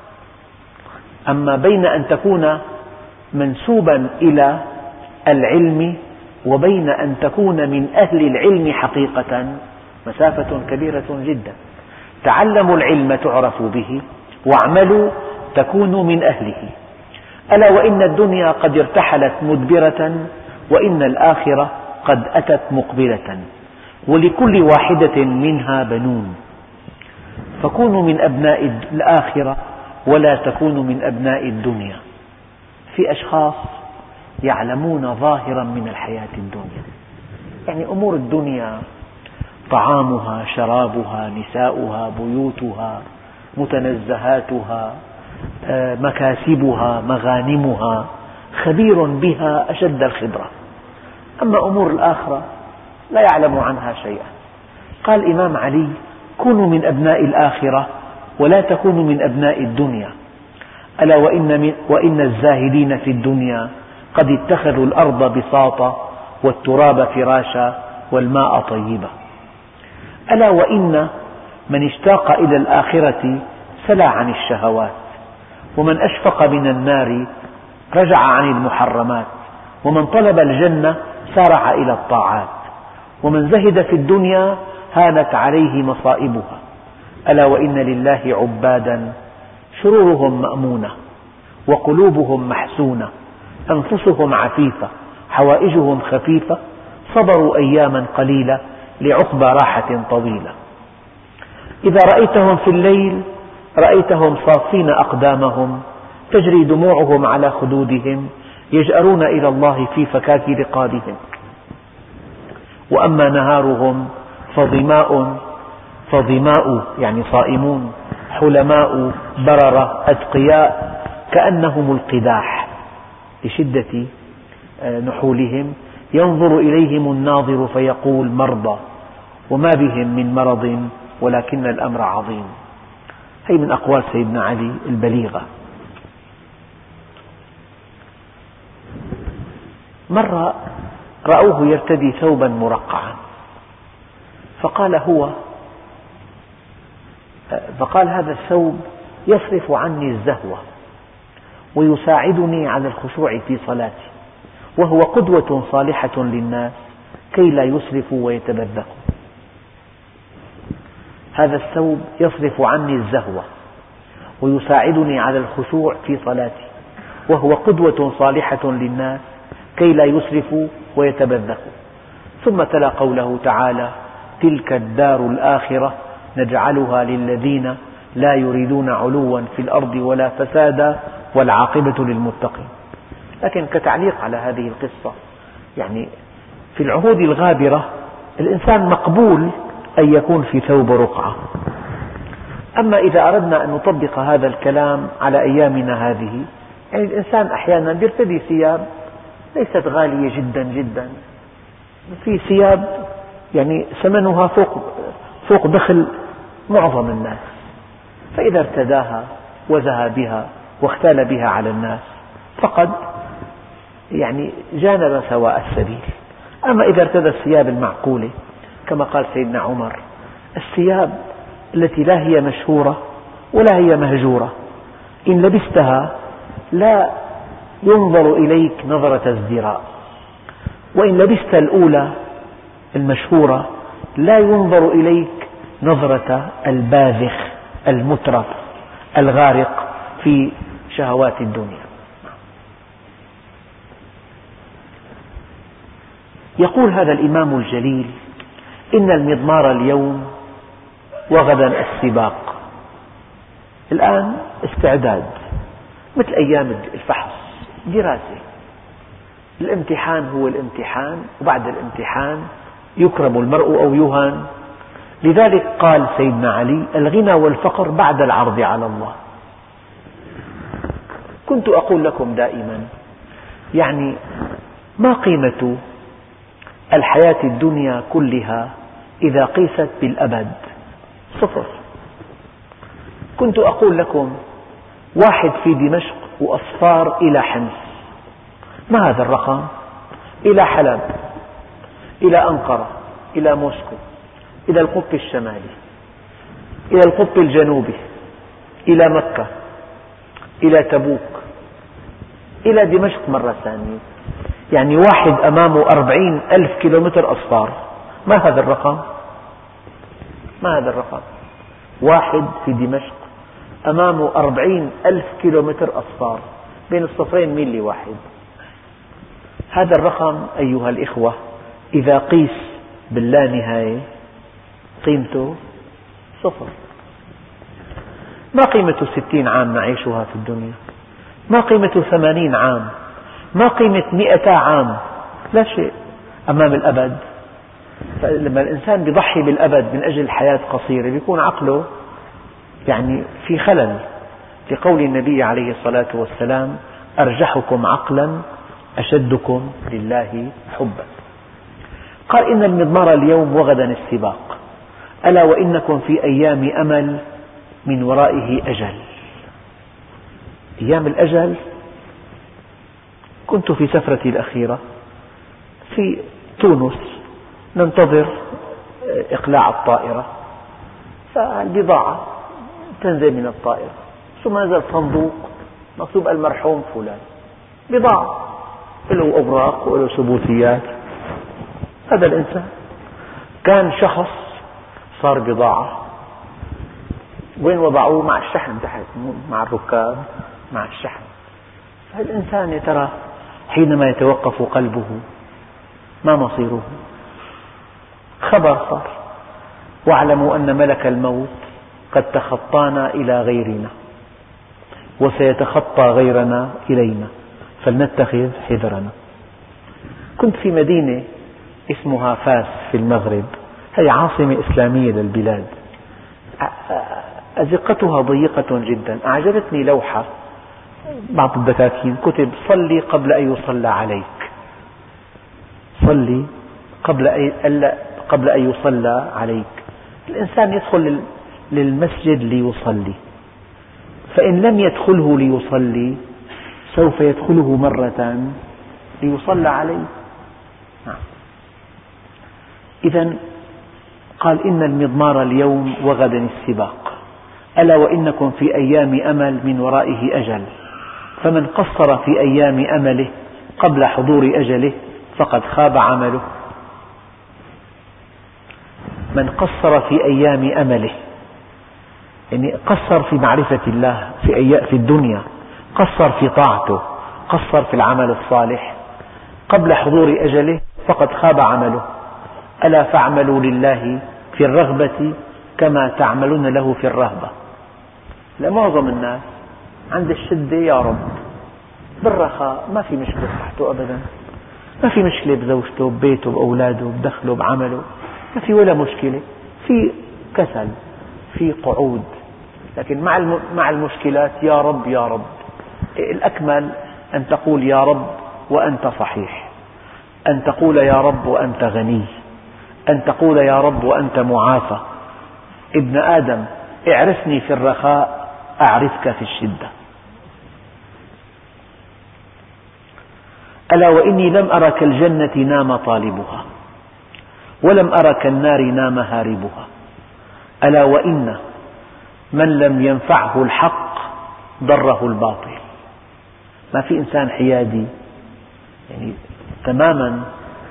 أما بين أن تكون منسوبا إلى العلم وبين أن تكون من أهل العلم حقيقة مسافة كبيرة جدا. تعلموا العلم تعرفوا به، واعملوا تكونوا من أهله. ألا وإن الدنيا قد ارتحلت مدبرة، وإن الآخرة قد أتت مقبلة، ولكل واحدة منها بنون. فكونوا من أبناء الآخرة ولا تكونوا من أبناء الدنيا. في أشخاص يعلمون ظاهرا من الحياة الدنيا، يعني أمور الدنيا، طعامها، شرابها، نساؤها، بيوتها، متنزهاتها، مكاسبها، مغانمها، خبير بها أشد الخبرة. أما أمور الآخرة لا يعلم عنها شيئا. قال الإمام علي: كونوا من أبناء الآخرة ولا تكونوا من أبناء الدنيا. ألا وإن الزاهدين في الدنيا قد اتخذوا الأرض بساطا والتراب فراشا والماء طيبا. ألا وإن من اشتاق إلى الآخرة سلى عن الشهوات، ومن أشفق من النار رجع عن المحرمات، ومن طلب الجنة سارع إلى الطاعات، ومن زهد في الدنيا هانت عليه مصائبها. ألا وإن لله عبادا شرورهم مأمونة، وقلوبهم محسونة، أنفسهم عفيفة، حوائجهم خفيفة، صبروا أياما قليلة لعقبى راحة طويلة. إذا رأيتهم في الليل رأيتهم صافين أقدامهم، تجري دموعهم على خدودهم، يجأرون إلى الله في فكاك رقابهم. وأما نهارهم فظماء يعني صائمون، حلماء بررة أتقياء، كأنهم القداح لشدة نحولهم، ينظر إليهم الناظر فيقول مرضى، وما بهم من مرض ولكن الأمر عظيم. هي من أقوال سيدنا علي البليغة. مرة رأوه يرتدي ثوبا مرقعا، فقال هذا الثوب يصرف عني الزهوة ويساعدني على الخشوع في صلاتي، وهو قدوة صالحة للناس كي لا يسرفوا ويتبذخوا. هذا الثوب يصرف عني الزهوة ويساعدني على الخشوع في صلاتي، وهو قدوة صالحة للناس كي لا يسرفوا ويتبذخوا. ثم تلا قوله تعالى: تلك الدار الآخرة نجعلها للذين لا يريدون علوا في الأرض ولا فسادا والعاقبة للمتقين. لكن كتعليق على هذه القصة، يعني في العهود الغابرة الإنسان مقبول أن يكون في ثوب رقعة، أما إذا أردنا أن نطبق هذا الكلام على أيامنا هذه، يعني الإنسان أحيانا يرتدي ثياب ليست غالية جدا جدا، في ثياب يعني ثمنها فوق دخل معظم الناس، فإذا ارتداها وذهب بها واختال بها على الناس فقد يعني جانب سواء السبيل. أما إذا ارتدى الثياب المعقولة كما قال سيدنا عمر: الثياب التي لا هي مشهورة ولا هي مهجورة، إن لبستها لا ينظر إليك نظرة ازدراء، وإن لبست الأولى المشهورة لا ينظر إليك نظرة الباذخ المترف الغارق في شهوات الدنيا. يقول هذا الإمام الجليل: إن المضمار اليوم وغدا السباق. الآن استعداد مثل أيام الفحص، دراسة، الامتحان هو الامتحان، وبعد الامتحان يكرم المرء أو يهان. لذلك قال سيدنا علي: الغنى والفقر بعد العرض على الله. كنت أقول لكم دائما، يعني ما قيمة الحياة الدنيا كلها إذا قيست بالأبد؟ صفر. كنت أقول لكم واحد في دمشق وأصفار إلى حمص، ما هذا الرقم؟ إلى حلب، إلى أنقرة، إلى موسكو، إلى القطب الشمالي، إلى القطب الجنوبي، إلى مكة، إلى تبوك، إلى دمشق مرة ثانية، يعني واحد أمامه 40,000 كيلومتر أصفار. ما هذا الرقم؟ ما هذا الرقم؟ واحد في دمشق أمامه 40,000 كيلومتر أصفار، بين الصفين ميلي واحد. هذا الرقم أيها الإخوة إذا قيس باللانهاية قيمته صفر. ما قيمة 60 عام نعيشها في الدنيا؟ ما قيمة 80 عام؟ ما قيمة 100 عام؟ لا شيء أمام الأبد. لما الإنسان يضحي بالأبد من أجل حياة قصيرة يكون عقله يعني في خلل، لقول النبي عليه الصلاة والسلام: أرجحكم عقلا أشدكم لله حبا. قال: إن المضمار اليوم وغدا السباق، ألا وإنكم في أيام أمل من ورائه أجل. أيام الأجل. كنت في سفرتي الأخيرة في تونس ننتظر إقلاع الطائرة، فالبضاعة تنزل من الطائرة، ثم نزل صندوق مكتوب المرحوم فلان، بضاعة له أوراق وله ثبوتيات. هذا الإنسان كان شخص صار بضاعة، وين وضعوه؟ مع الشحن تحت، مع الركاب، مع الشحن. الإنسان يا ترى حينما يتوقف قلبه ما مصيره؟ خبر صار: واعلموا أن ملك الموت قد تخطانا إلى غيرنا وسيتخطى غيرنا إلينا فلنتخذ حذرنا. كنت في مدينة اسمها فاس في المغرب، هي عاصمة إسلامية للبلاد، أزقتها ضيقة جدا. أعجبتني لوحة بعض الدكاكين كتب: صلي قبل أن يصلى عليك، صلي قبل أن يصلى عليك. الإنسان يدخل للمسجد ليصلي، فإن لم يدخله ليصلي سوف يدخله مرة ليصلى عليه. إذن قال إن المضمار اليوم وغدا السباق، ألا وإنكم في أيام أمل من ورائه أجل، فمن قصر في أيام أمله قبل حضور أجله فقد خاب عمله. من قصر في أيام أمله يعني قصر في معرفة الله في الدنيا، قصر في طاعته، قصر في العمل الصالح قبل حضور أجله فقد خاب عمله. ألا فاعملوا لله في الرغبة كما تعملون له في الرهبة. لمعظم الناس عند الشدة يا رب، بالرخاء ما في مشكلة صحته أبدا، ما في مشكلة بزوجته ببيته بأولاده بدخله بعمله، ما في ولا مشكلة، في كسل في قعود، لكن مع المشكلات يا رب يا رب. الأكمل أن تقول يا رب وأنت صحيح، أن تقول يا رب وأنت غني، أن تقول يا رب وأنت معافى. ابن آدم اعرفني في الرخاء أعرفك في الشدة. ألا وإني لم أر كالجنة نام طالبها، ولم أر كالنار نام هاربها. ألا وإن من لم ينفعه الحق ضره الباطل. ما في إنسان حيادي يعني تماما،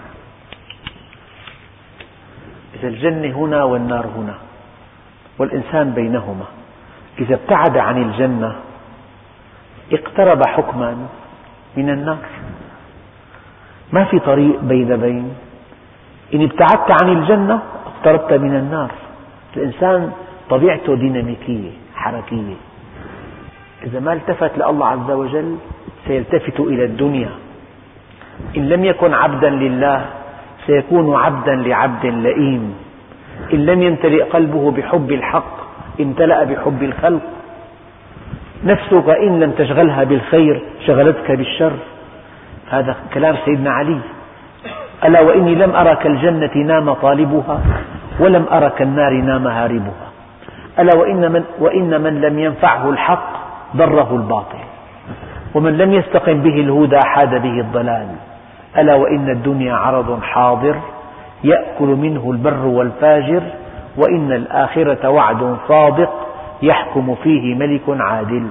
إذا الجنة هنا والنار هنا والإنسان بينهما، إذا ابتعد عن الجنة اقترب حكما من النار، ما في طريق بين. إن ابتعدت عن الجنة اقتربت من النار. الإنسان طبيعته ديناميكية حركية، إذا ما التفت لله عز وجل سيلتفت إلى الدنيا. إن لم يكن عبدا لله سيكون عبدا لعبد لئيم. إن لم يمتلئ قلبه بحب الحق امتلأ بحب الخلق. نفسك إن لم تشغلها بالخير شغلتك بالشر. هذا كلام سيدنا علي. ألا وإني لم أر كالجنة نام طالبها، ولم أر كالنار نام هاربها. ألا وإن من لم ينفعه الحق ضره الباطل، ومن لم يستقم به الهدى حاد به الضلال. ألا وإن الدنيا عرض حاضر يأكل منه البر والفاجر، وإن الآخرة وعد صادق يحكم فيه ملك عادل.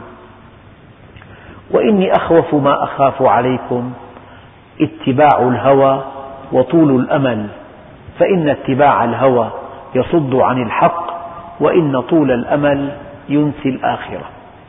وإني أخوف ما أخاف عليكم اتباع الهوى وطول الأمل، فإن اتباع الهوى يصد عن الحق، وإن طول الأمل ينسي الآخرة.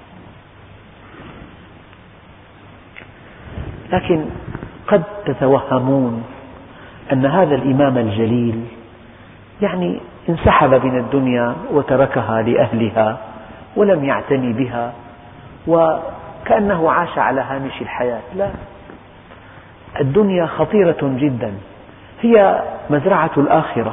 لكن قد تتوهمون أن هذا الإمام الجليل يعني انسحب من الدنيا وتركها لأهلها ولم يعتني بها وكأنه عاش على هامش الحياة. لا، الدنيا خطيرة جدا، هي مزرعة الآخرة.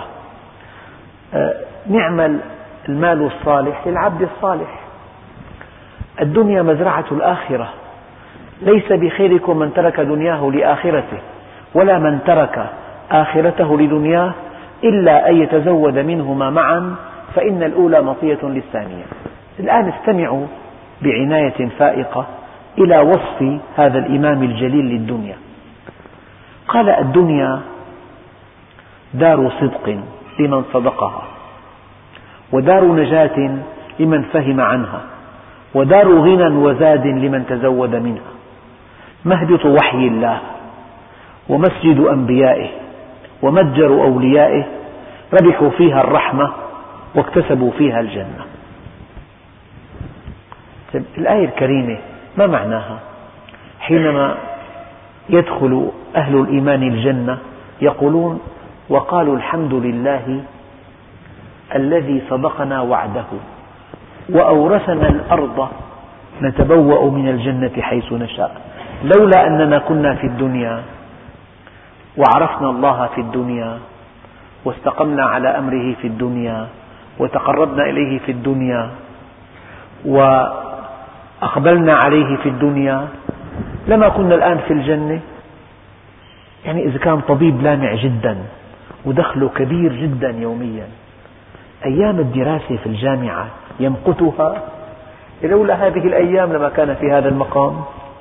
نعم المال الصالح للعبد الصالح. الدنيا مزرعة الآخرة. ليس بخيركم من ترك دنياه لآخرته، ولا من ترك آخرته لدنياه، إلا أن يتزود منهما معا، فإن الأولى مطية للثانية. الآن استمعوا بعناية فائقة إلى وصف هذا الإمام الجليل للدنيا. قال: الدنيا دار صدق لمن صدقها، ودار نجاة لمن فهم عنها، ودار غنى وزاد لمن تزود منها، مهبط وحي الله، ومسجد أنبيائه، ومتجر أوليائه، ربحوا فيها الرحمة واكتسبوا فيها الجنة. الآية الكريمة ما معناها؟ حينما يدخل أهل الإيمان الجنة يقولون: وقالوا الحمد لله الذي صدقنا وعده وأورثنا الأرض نتبوأ من الجنة حيث نشاء، لولا أننا كنا في الدنيا وعرفنا الله في الدنيا واستقمنا على أمره في الدنيا وتقربنا إليه في الدنيا وأقبلنا عليه في الدنيا لما كنا الآن في الجنة. يعني إذا كان طبيب لامع جدا ودخله كبير جدا يوميا، أيام الدراسة في الجامعة يمقتها لولا هذه الأيام لما كان في هذا المقام،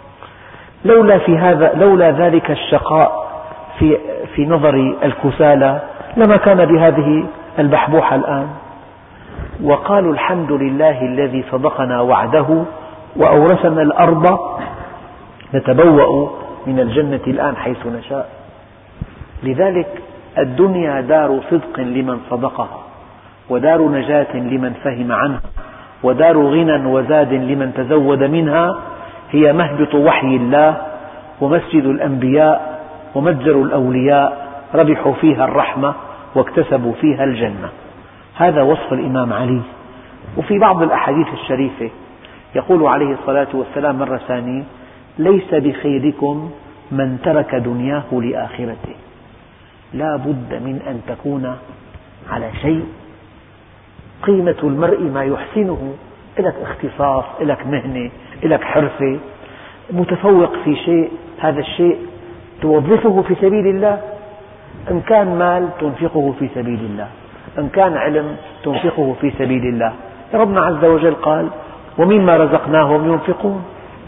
لولا ذلك الشقاء في نظر الكسالى لما كان بهذه البحبوحة الآن. وقالوا الحمد لله الذي صدقنا وعده وأورثنا الأرض نتبوأ من الجنة الآن حيث نشاء. لذلك الدنيا دار صدق لمن صدقها، ودار نجاة لمن فهم عنها، ودار غنى وزاد لمن تزود منها، هي مهبط وحي الله ومسجد الأنبياء ومتجر الأولياء، ربحوا فيها الرحمة واكتسبوا فيها الجنة. هذا وصف الإمام علي. وفي بعض الأحاديث الشريفة يقول عليه الصلاة والسلام مرة ثانية: ليس بخيركم من ترك دنياه لآخرته. لا بد من أن تكون على شيء. قيمة المرء ما يحسنه، لك اختصاص، لك مهنة، لك حرفة، متفوق في شيء، هذا الشيء توظفه في سبيل الله. إن كان مال تنفقه في سبيل الله، إن كان علم تنفقه في سبيل الله. ربنا عز وجل قال: ومما رزقناهم ينفقون.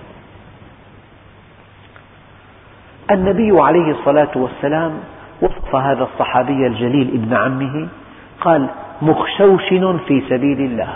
النبي عليه الصلاة والسلام وصف هذا الصحابي الجليل ابن عمه، قال: مخشوشن في سبيل الله.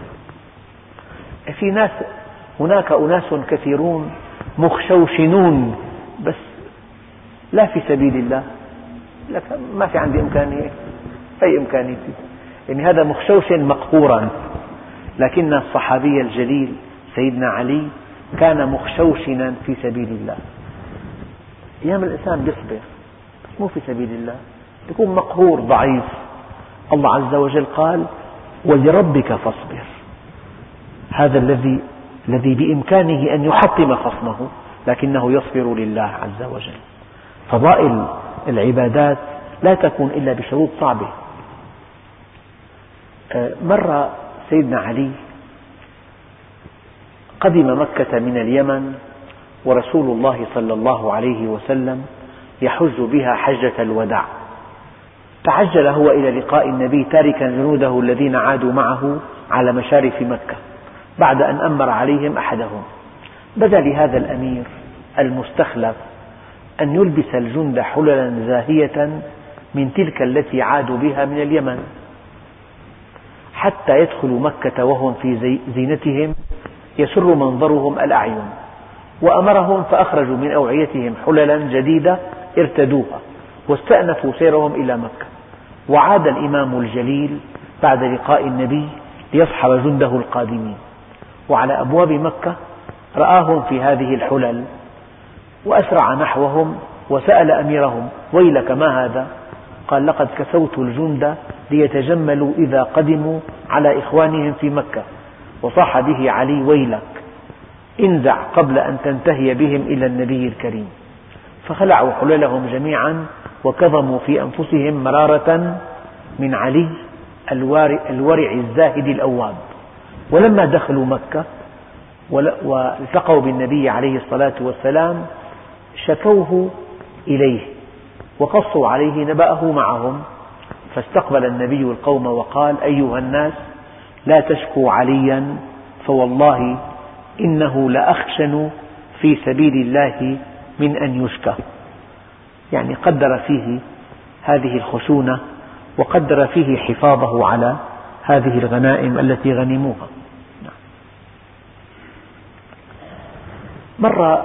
هناك أناس كثيرون مخشوشنون بس لا في سبيل الله، لك ما في عندي إمكانية، أي إمكانية، يعني هذا مخشوشن مقهورا. لكن الصحابي الجليل سيدنا علي كان مخشوشنا في سبيل الله. أيام الإنسان يصبر بس مو في سبيل الله، يكون مقهور ضعيف. الله عز وجل قال: ولربك فاصبر. هذا الذي بإمكانه أن يحطم خصمه لكنه يصبر لله عز وجل. فضائل العبادات لا تكون إلا بشروط صعبة. مرة سيدنا علي قدم مكة من اليمن، ورسول الله صلى الله عليه وسلم يحج بها حجة الوداع. تعجل هو إلى لقاء النبي تاركا جنوده الذين عادوا معه على مشارف مكة بعد أن أمر عليهم أحدهم. بدا لهذا الأمير المستخلف أن يلبس الجند حللا زاهية من تلك التي عادوا بها من اليمن حتى يدخلوا مكة وهم في زينتهم يسر منظرهم الأعين. وأمرهم فأخرجوا من أوعيتهم حللا جديدة ارتدوها واستأنفوا سيرهم إلى مكة. وعاد الإمام الجليل بعد لقاء النبي ليصحب جنده القادمين، وعلى أبواب مكة رآهم في هذه الحلل وأسرع نحوهم وسأل أميرهم: ويلك ما هذا؟ قال: لقد كسوت الجند ليتجملوا إذا قدموا على إخوانهم في مكة. وصاح به علي: ويلك، انزع قبل أن تنتهي بهم إلى النبي الكريم. فخلعوا حللهم جميعا وكظموا في أنفسهم مرارة من علي الورع الزاهد الأواب. ولما دخلوا مكة والتقوا بالنبي عليه الصلاة والسلام شكوه إليه وقصوا عليه نبأه معهم. فاستقبل النبي القوم وقال: أيها الناس، لا تشكوا عليا، فوالله إنه لأخشن في سبيل الله من أن يشكى. يعني قدر فيه هذه الخشونة وقدر فيه حفاظه على هذه الغنائم التي غنموها. مرة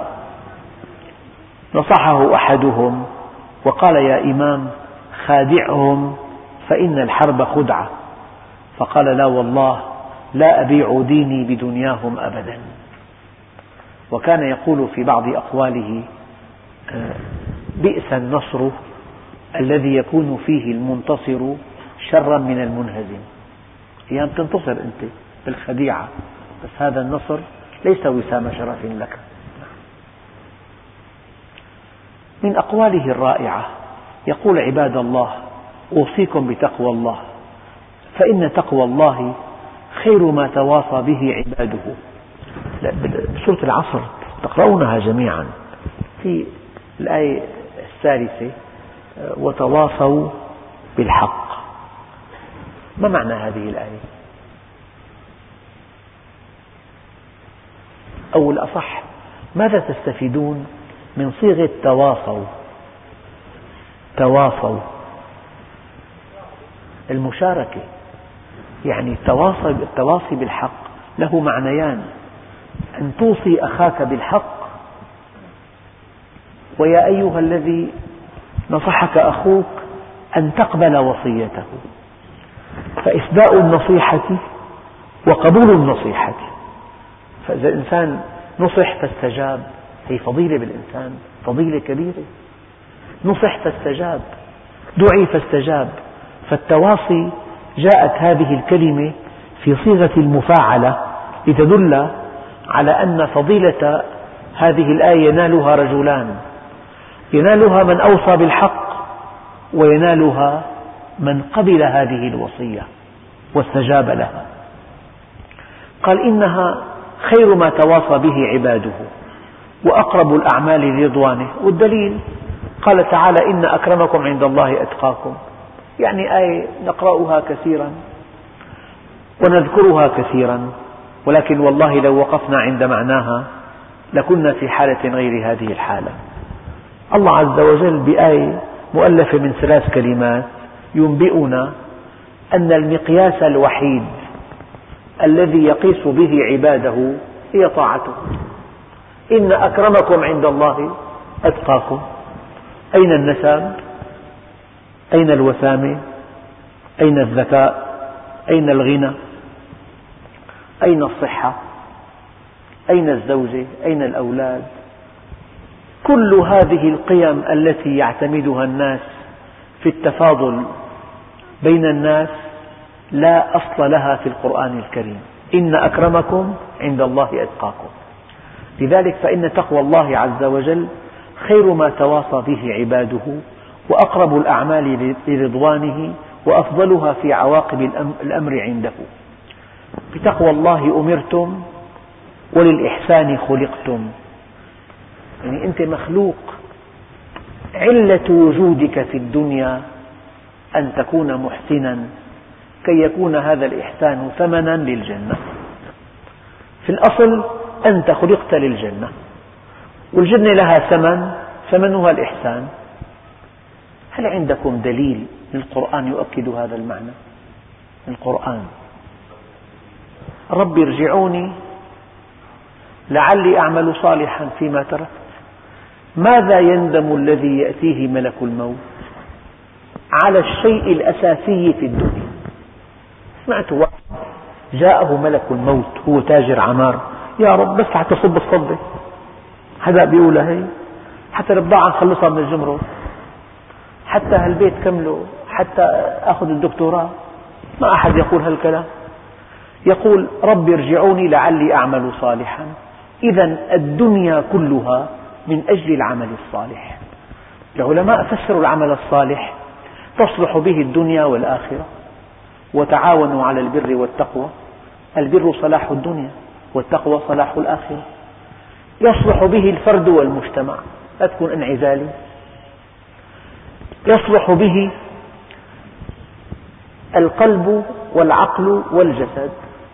نصحه أحدهم وقال: يا إمام، خادعهم فإن الحرب خدعة. فقال: لا والله، لا أبيع ديني بدنياهم أبدا. وكان يقول في بعض أقواله: بئس النصر الذي يكون فيه المنتصر شرا من المنهزم. أيام تنتصر أنت بالخديعة، بس هذا النصر ليس وسام شرف لك. من أقواله الرائعة يقول: عباد الله، أوصيكم بتقوى الله، فإن تقوى الله خير ما تواصى به عباده. بسورة العصر تقرؤونها جميعا في الآية الثالثة: وتواصوا بالحق. ما معنى هذه الآية؟ أو الأصح ماذا تستفيدون من صيغة تواصوا؟ تواصوا المشاركة، يعني التواصي بالحق له معنيان: أن توصي أخاك بالحق، ويا أيها الذي نصحك أخوك أن تقبل وصيته، فإسداء النصيحة وقبول النصيحة. فإذا الإنسان نصح فاستجاب، هي فضيلة بالإنسان، فضيلة كبيرة. نصح فاستجاب، دعي فاستجاب. فالتواصي جاءت هذه الكلمة في صيغة المفاعلة لتدل على أن فضيلة هذه الآية ينالها رجلان: ينالها من أوصى بالحق، وينالها من قبل هذه الوصية واستجاب لها. قال: إنها خير ما تواصى به عباده وأقرب الأعمال لرضوانه. والدليل قال تعالى: إن أكرمكم عند الله أتقاكم. يعني آية نقرأها كثيرا ونذكرها كثيرا، ولكن والله لو وقفنا عند معناها لكنا في حالة غير هذه الحالة. الله عز وجل بآية مؤلفة من 3 كلمات ينبئنا أن المقياس الوحيد الذي يقيس به عباده هي طاعته. إن أكرمكم عند الله أتقاكم. أين النسب؟ أين الوسامة؟ أين الذكاء؟ أين الغنى؟ أين الصحة؟ أين الزوجة؟ أين الأولاد؟ كل هذه القيم التي يعتمدها الناس في التفاضل بين الناس لا أصل لها في القرآن الكريم. إن أكرمكم عند الله أتقاكم. لذلك فإن تقوى الله عز وجل خير ما تواصى به عباده، وأقرب الأعمال لرضوانه، وأفضلها في عواقب الأمر عنده. بتقوى الله أمرتم وللإحسان خلقتم. يعني أنت مخلوق، علة وجودك في الدنيا أن تكون محسنا كي يكون هذا الإحسان ثمنا للجنة. في الأصل أنت خلقت للجنة، والجنة لها ثمن، ثمنها الإحسان. هل عندكم دليل من القرآن يؤكد هذا المعنى؟ من القرآن: رب ارجعوني لعلي أعمل صالحا فيما تركت. ماذا يندم الذي يأتيه ملك الموت على الشيء الأساسي في الدنيا؟ سمعت واحد جاءه ملك الموت، هو تاجر عمار: يا رب بس حتى صب الصدة. حدا بيقولها هي؟ حتى البضاعة نخلصها من الجمرك، حتى هالبيت كمله، حتى أخذ الدكتوراه. ما أحد يقول هالكلام. يقول: رب ارجعوني لعلي أعمل صالحا. إذن الدنيا كلها من أجل العمل الصالح. العلماء فسروا العمل الصالح: تصلح به الدنيا والآخرة، وتعاونوا على البر والتقوى. البر صلاح الدنيا، والتقوى صلاح الآخرة. يصلح به الفرد والمجتمع، لا تكون انعزالي. يصلح به القلب والعقل والجسد.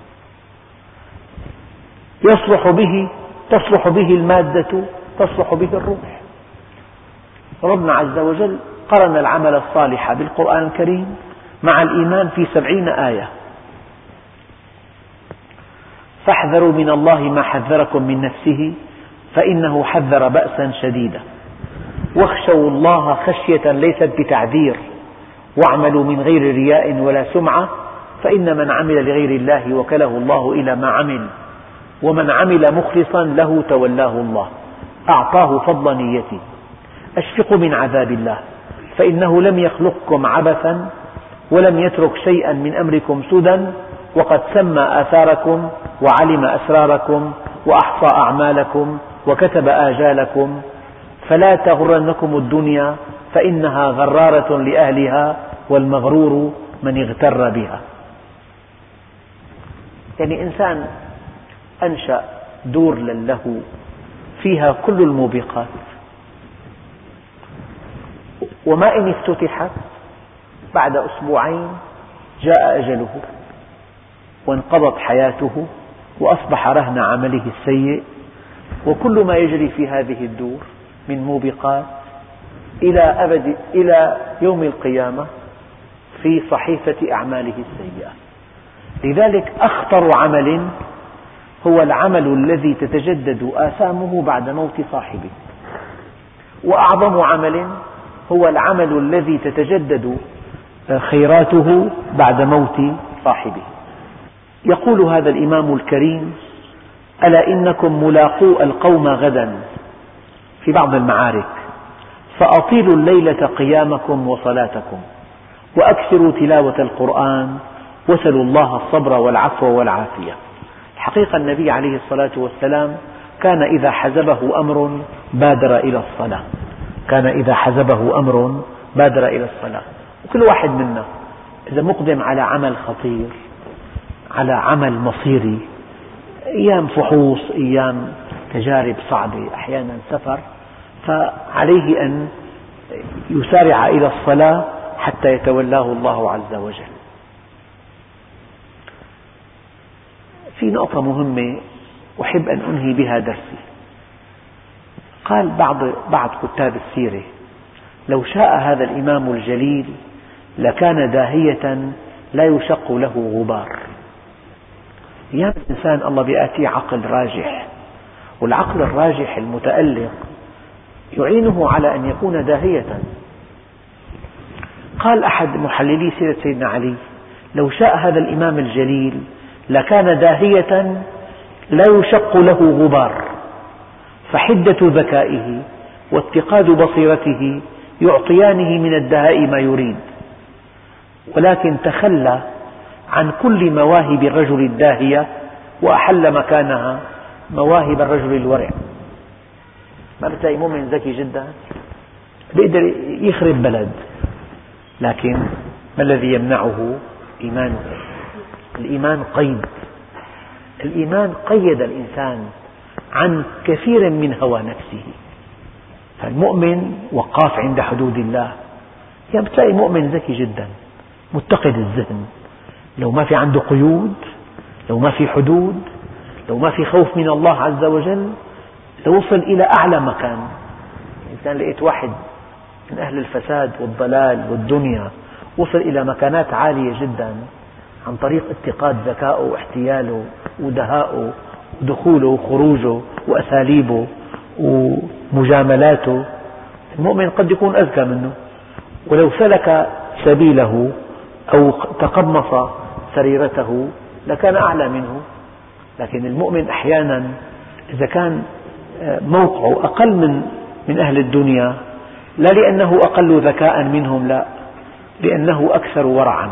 تصلح به المادة، تصلح به الروح. ربنا عز وجل قرن العمل الصالح بالقرآن الكريم مع الإيمان في 70 آية. فاحذروا من الله ما حذركم من نفسه فإنه حذر بأسا شديدا، واخشوا الله خشية ليست بتعذير، واعملوا من غير رياء ولا سمعة، فإن من عمل لغير الله وكله الله إلى ما عمل، ومن عمل مخلصا له تولاه الله، أعطاه فضل نيته. أشفقوا من عذاب الله فإنه لم يخلقكم عبثا، ولم يترك شيئا من أمركم سدى، وقد سمى آثاركم وعلم أسراركم وأحصى أعمالكم وكتب آجالكم، فلا تغرنكم الدنيا فإنها غرارة لأهلها، والمغرور من اغتر بها. يعني إنسان أنشأ دور له فيها كل الموبقات، وما إن افتتحت بعد أسبوعين جاء أجله وانقضت حياته، وأصبح رهن عمله السيء، وكل ما يجري في هذه الدور من موبقات إلى يوم القيامة في صحيفة أعماله السيئة. لذلك أخطر عمل هو العمل الذي تتجدد آثامه بعد موت صاحبه، وأعظم عمل هو العمل الذي تتجدد خيراته بعد موت صاحبه. يقول هذا الإمام الكريم: ألا إنكم ملاقو القوم غدا في بعض المعارك، فأطيلوا الليلة قيامكم وصلاتكم، وأكثروا تلاوة القرآن، وسلوا الله الصبر والعفو والعافية. الحقيقة النبي عليه الصلاة والسلام كان إذا حزبه أمر بادر إلى الصلاة، وكل واحد منا إذا مقدم على عمل خطير، على عمل مصيري، أيام فحوص، أيام تجارب صعبة، أحيانا سفر، فعليه أن يسارع إلى الصلاة حتى يتولاه الله عز وجل. في نقطة مهمة أحب أن أنهي بها درسي. قال بعض كتاب السيرة: لو شاء هذا الإمام الجليل لكان داهية لا يشق له غبار. يعني الإنسان الله بيأتيه عقل راجح، والعقل الراجح المتألق يعينه على أن يكون داهية. قال أحد محللي سيرة سيدنا علي: لو شاء هذا الإمام الجليل لكان داهية لا يشق له غبار، فحدة ذكائه واتقاد بصيرته يعطيانه من الدهاء ما يريد، ولكن تخلى عن كل مواهب الرجل الداهية وأحل مكانها مواهب الرجل الورع. ما بتلاقي مؤمن ذكي جدا بيقدر يخرب بلد، لكن ما الذي يمنعه؟ إيمانه. الإيمان قيد، الإيمان قيد الإنسان عن كثير من هوى نفسه. فالمؤمن وقاف عند حدود الله. يعني بتلاقي مؤمن ذكي جدا متقد الذهن، لو ما في عنده قيود، لو ما في حدود، لو ما في خوف من الله عز وجل، لوصل إلى أعلى مكان. إذا لقيت واحد من أهل الفساد والضلال والدنيا وصل إلى مكانات عالية جدا عن طريق اتقاد ذكائه واحتياله ودهائه ودخوله وخروجه وأساليبه ومجاملاته، المؤمن قد يكون أذكى منه، ولو سلك سبيله أو تقمص سريرته لكان أعلى منه. لكن المؤمن أحيانا إذا كان موقعه أقل من أهل الدنيا، لا لأنه أقل ذكاء منهم، لا، لأنه أكثر ورعا.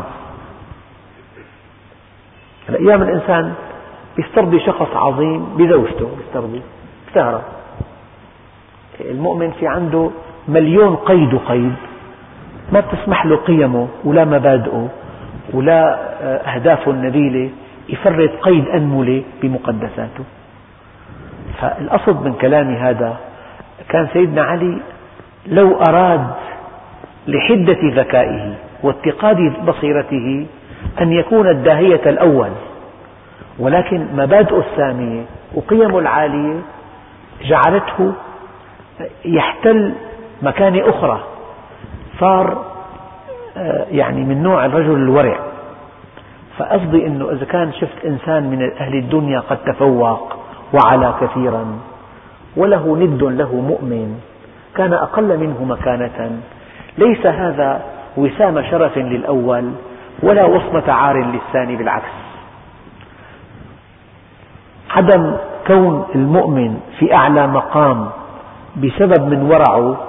أيام الإنسان يسترضي شخص عظيم بزوجته، يسترضي سهرة. المؤمن في عنده مليون قيد وقيد ما بتسمح له قيمه ولا مبادئه ولا أهدافه النبيلة يفرط قيد أنملة بمقدساته. فالأصل من كلامي هذا كان سيدنا علي لو أراد لحدة ذكائه واتقاد بصيرته أن يكون الداهية الأول، ولكن مبادئه السامية وقيمه العالية جعلته يحتل مكانة أخرى، صار يعني من نوع الرجل الورع. فقصدي أنه إذا كان شفت إنسان من أهل الدنيا قد تفوق وعلى كثيرا وله ند له مؤمن كان أقل منه مكانة، ليس هذا وسام شرف للأول ولا وصمة عار للثاني، بالعكس. عدم كون المؤمن في أعلى مقام بسبب من ورعه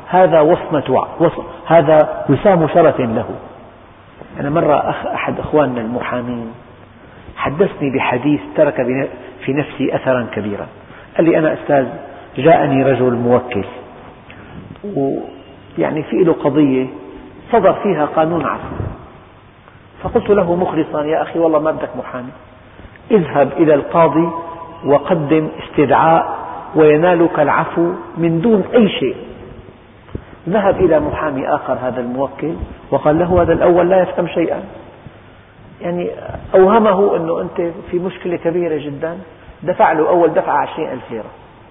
هذا وسام شرف له. أنا مرة أحد أخواننا المحامين حدثني بحديث ترك في نفسي أثرا كبيرا. قال لي: أنا أستاذ جاءني رجل موكل ويعني في له قضية صدر فيها قانون عفو، فقلت له مخلصا: يا أخي والله ما بدك محامي، اذهب إلى القاضي وقدم استدعاء وينالك العفو من دون أي شيء. ذهب إلى محامي آخر هذا الموكل وقال له: هذا الأول لا يفهم شيئا، يعني أوهمه أنه أنت في مشكلة كبيرة جدا، دفع له أول دفعة 20,000 ليرة.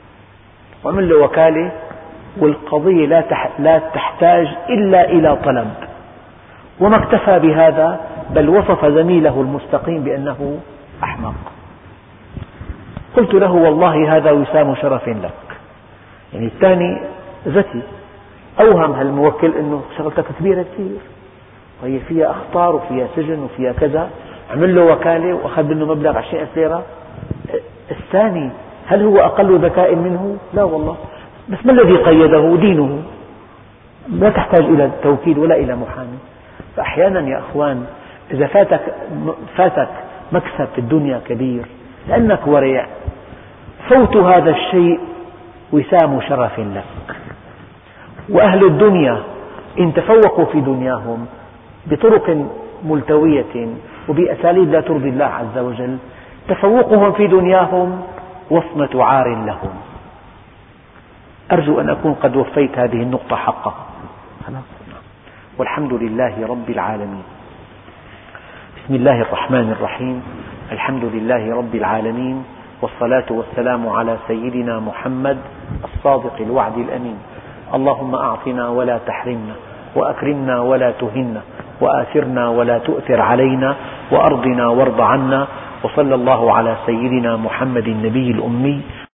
وعمل له وكالة، والقضية لا تحتاج إلا إلى طلب، وما اكتفى بهذا بل وصف زميله المستقيم بأنه أحمق. قلت له والله هذا وسام شرف لك. يعني الثاني ذكي، أوهم هالموكل أنه شغلتك كبيرة كثير وهي فيها أخطار وفيها سجن وفيها كذا، عمل له وكالة وأخذ منه مبلغ 20,000 ليرة. الثاني هل هو أقل ذكاء منه؟ لا والله، بس ما الذي قيده؟ دينه، لا تحتاج إلى توكيل ولا إلى محامي. فأحيانا يا أخوان إذا فاتك مكسب في الدنيا كبير لأنك ورع، فوت هذا الشيء وسام شرف لك. وأهل الدنيا إن تفوقوا في دنياهم بطرق ملتوية وبأساليب لا ترضي الله عز وجل، تفوقهم في دنياهم وصمة عار لهم. أرجو أن أكون قد وفيت هذه النقطة حقها. والحمد لله رب العالمين. بسم الله الرحمن الرحيم. الحمد لله رب العالمين، والصلاة والسلام على سيدنا محمد الصادق الوعد الأمين. اللهم أعطنا ولا تحرمنا، وأكرمنا ولا تهنا، وآثرنا ولا تؤثر علينا، وأرضنا وارض عنا. وصلى الله على سيدنا محمد النبي الأمي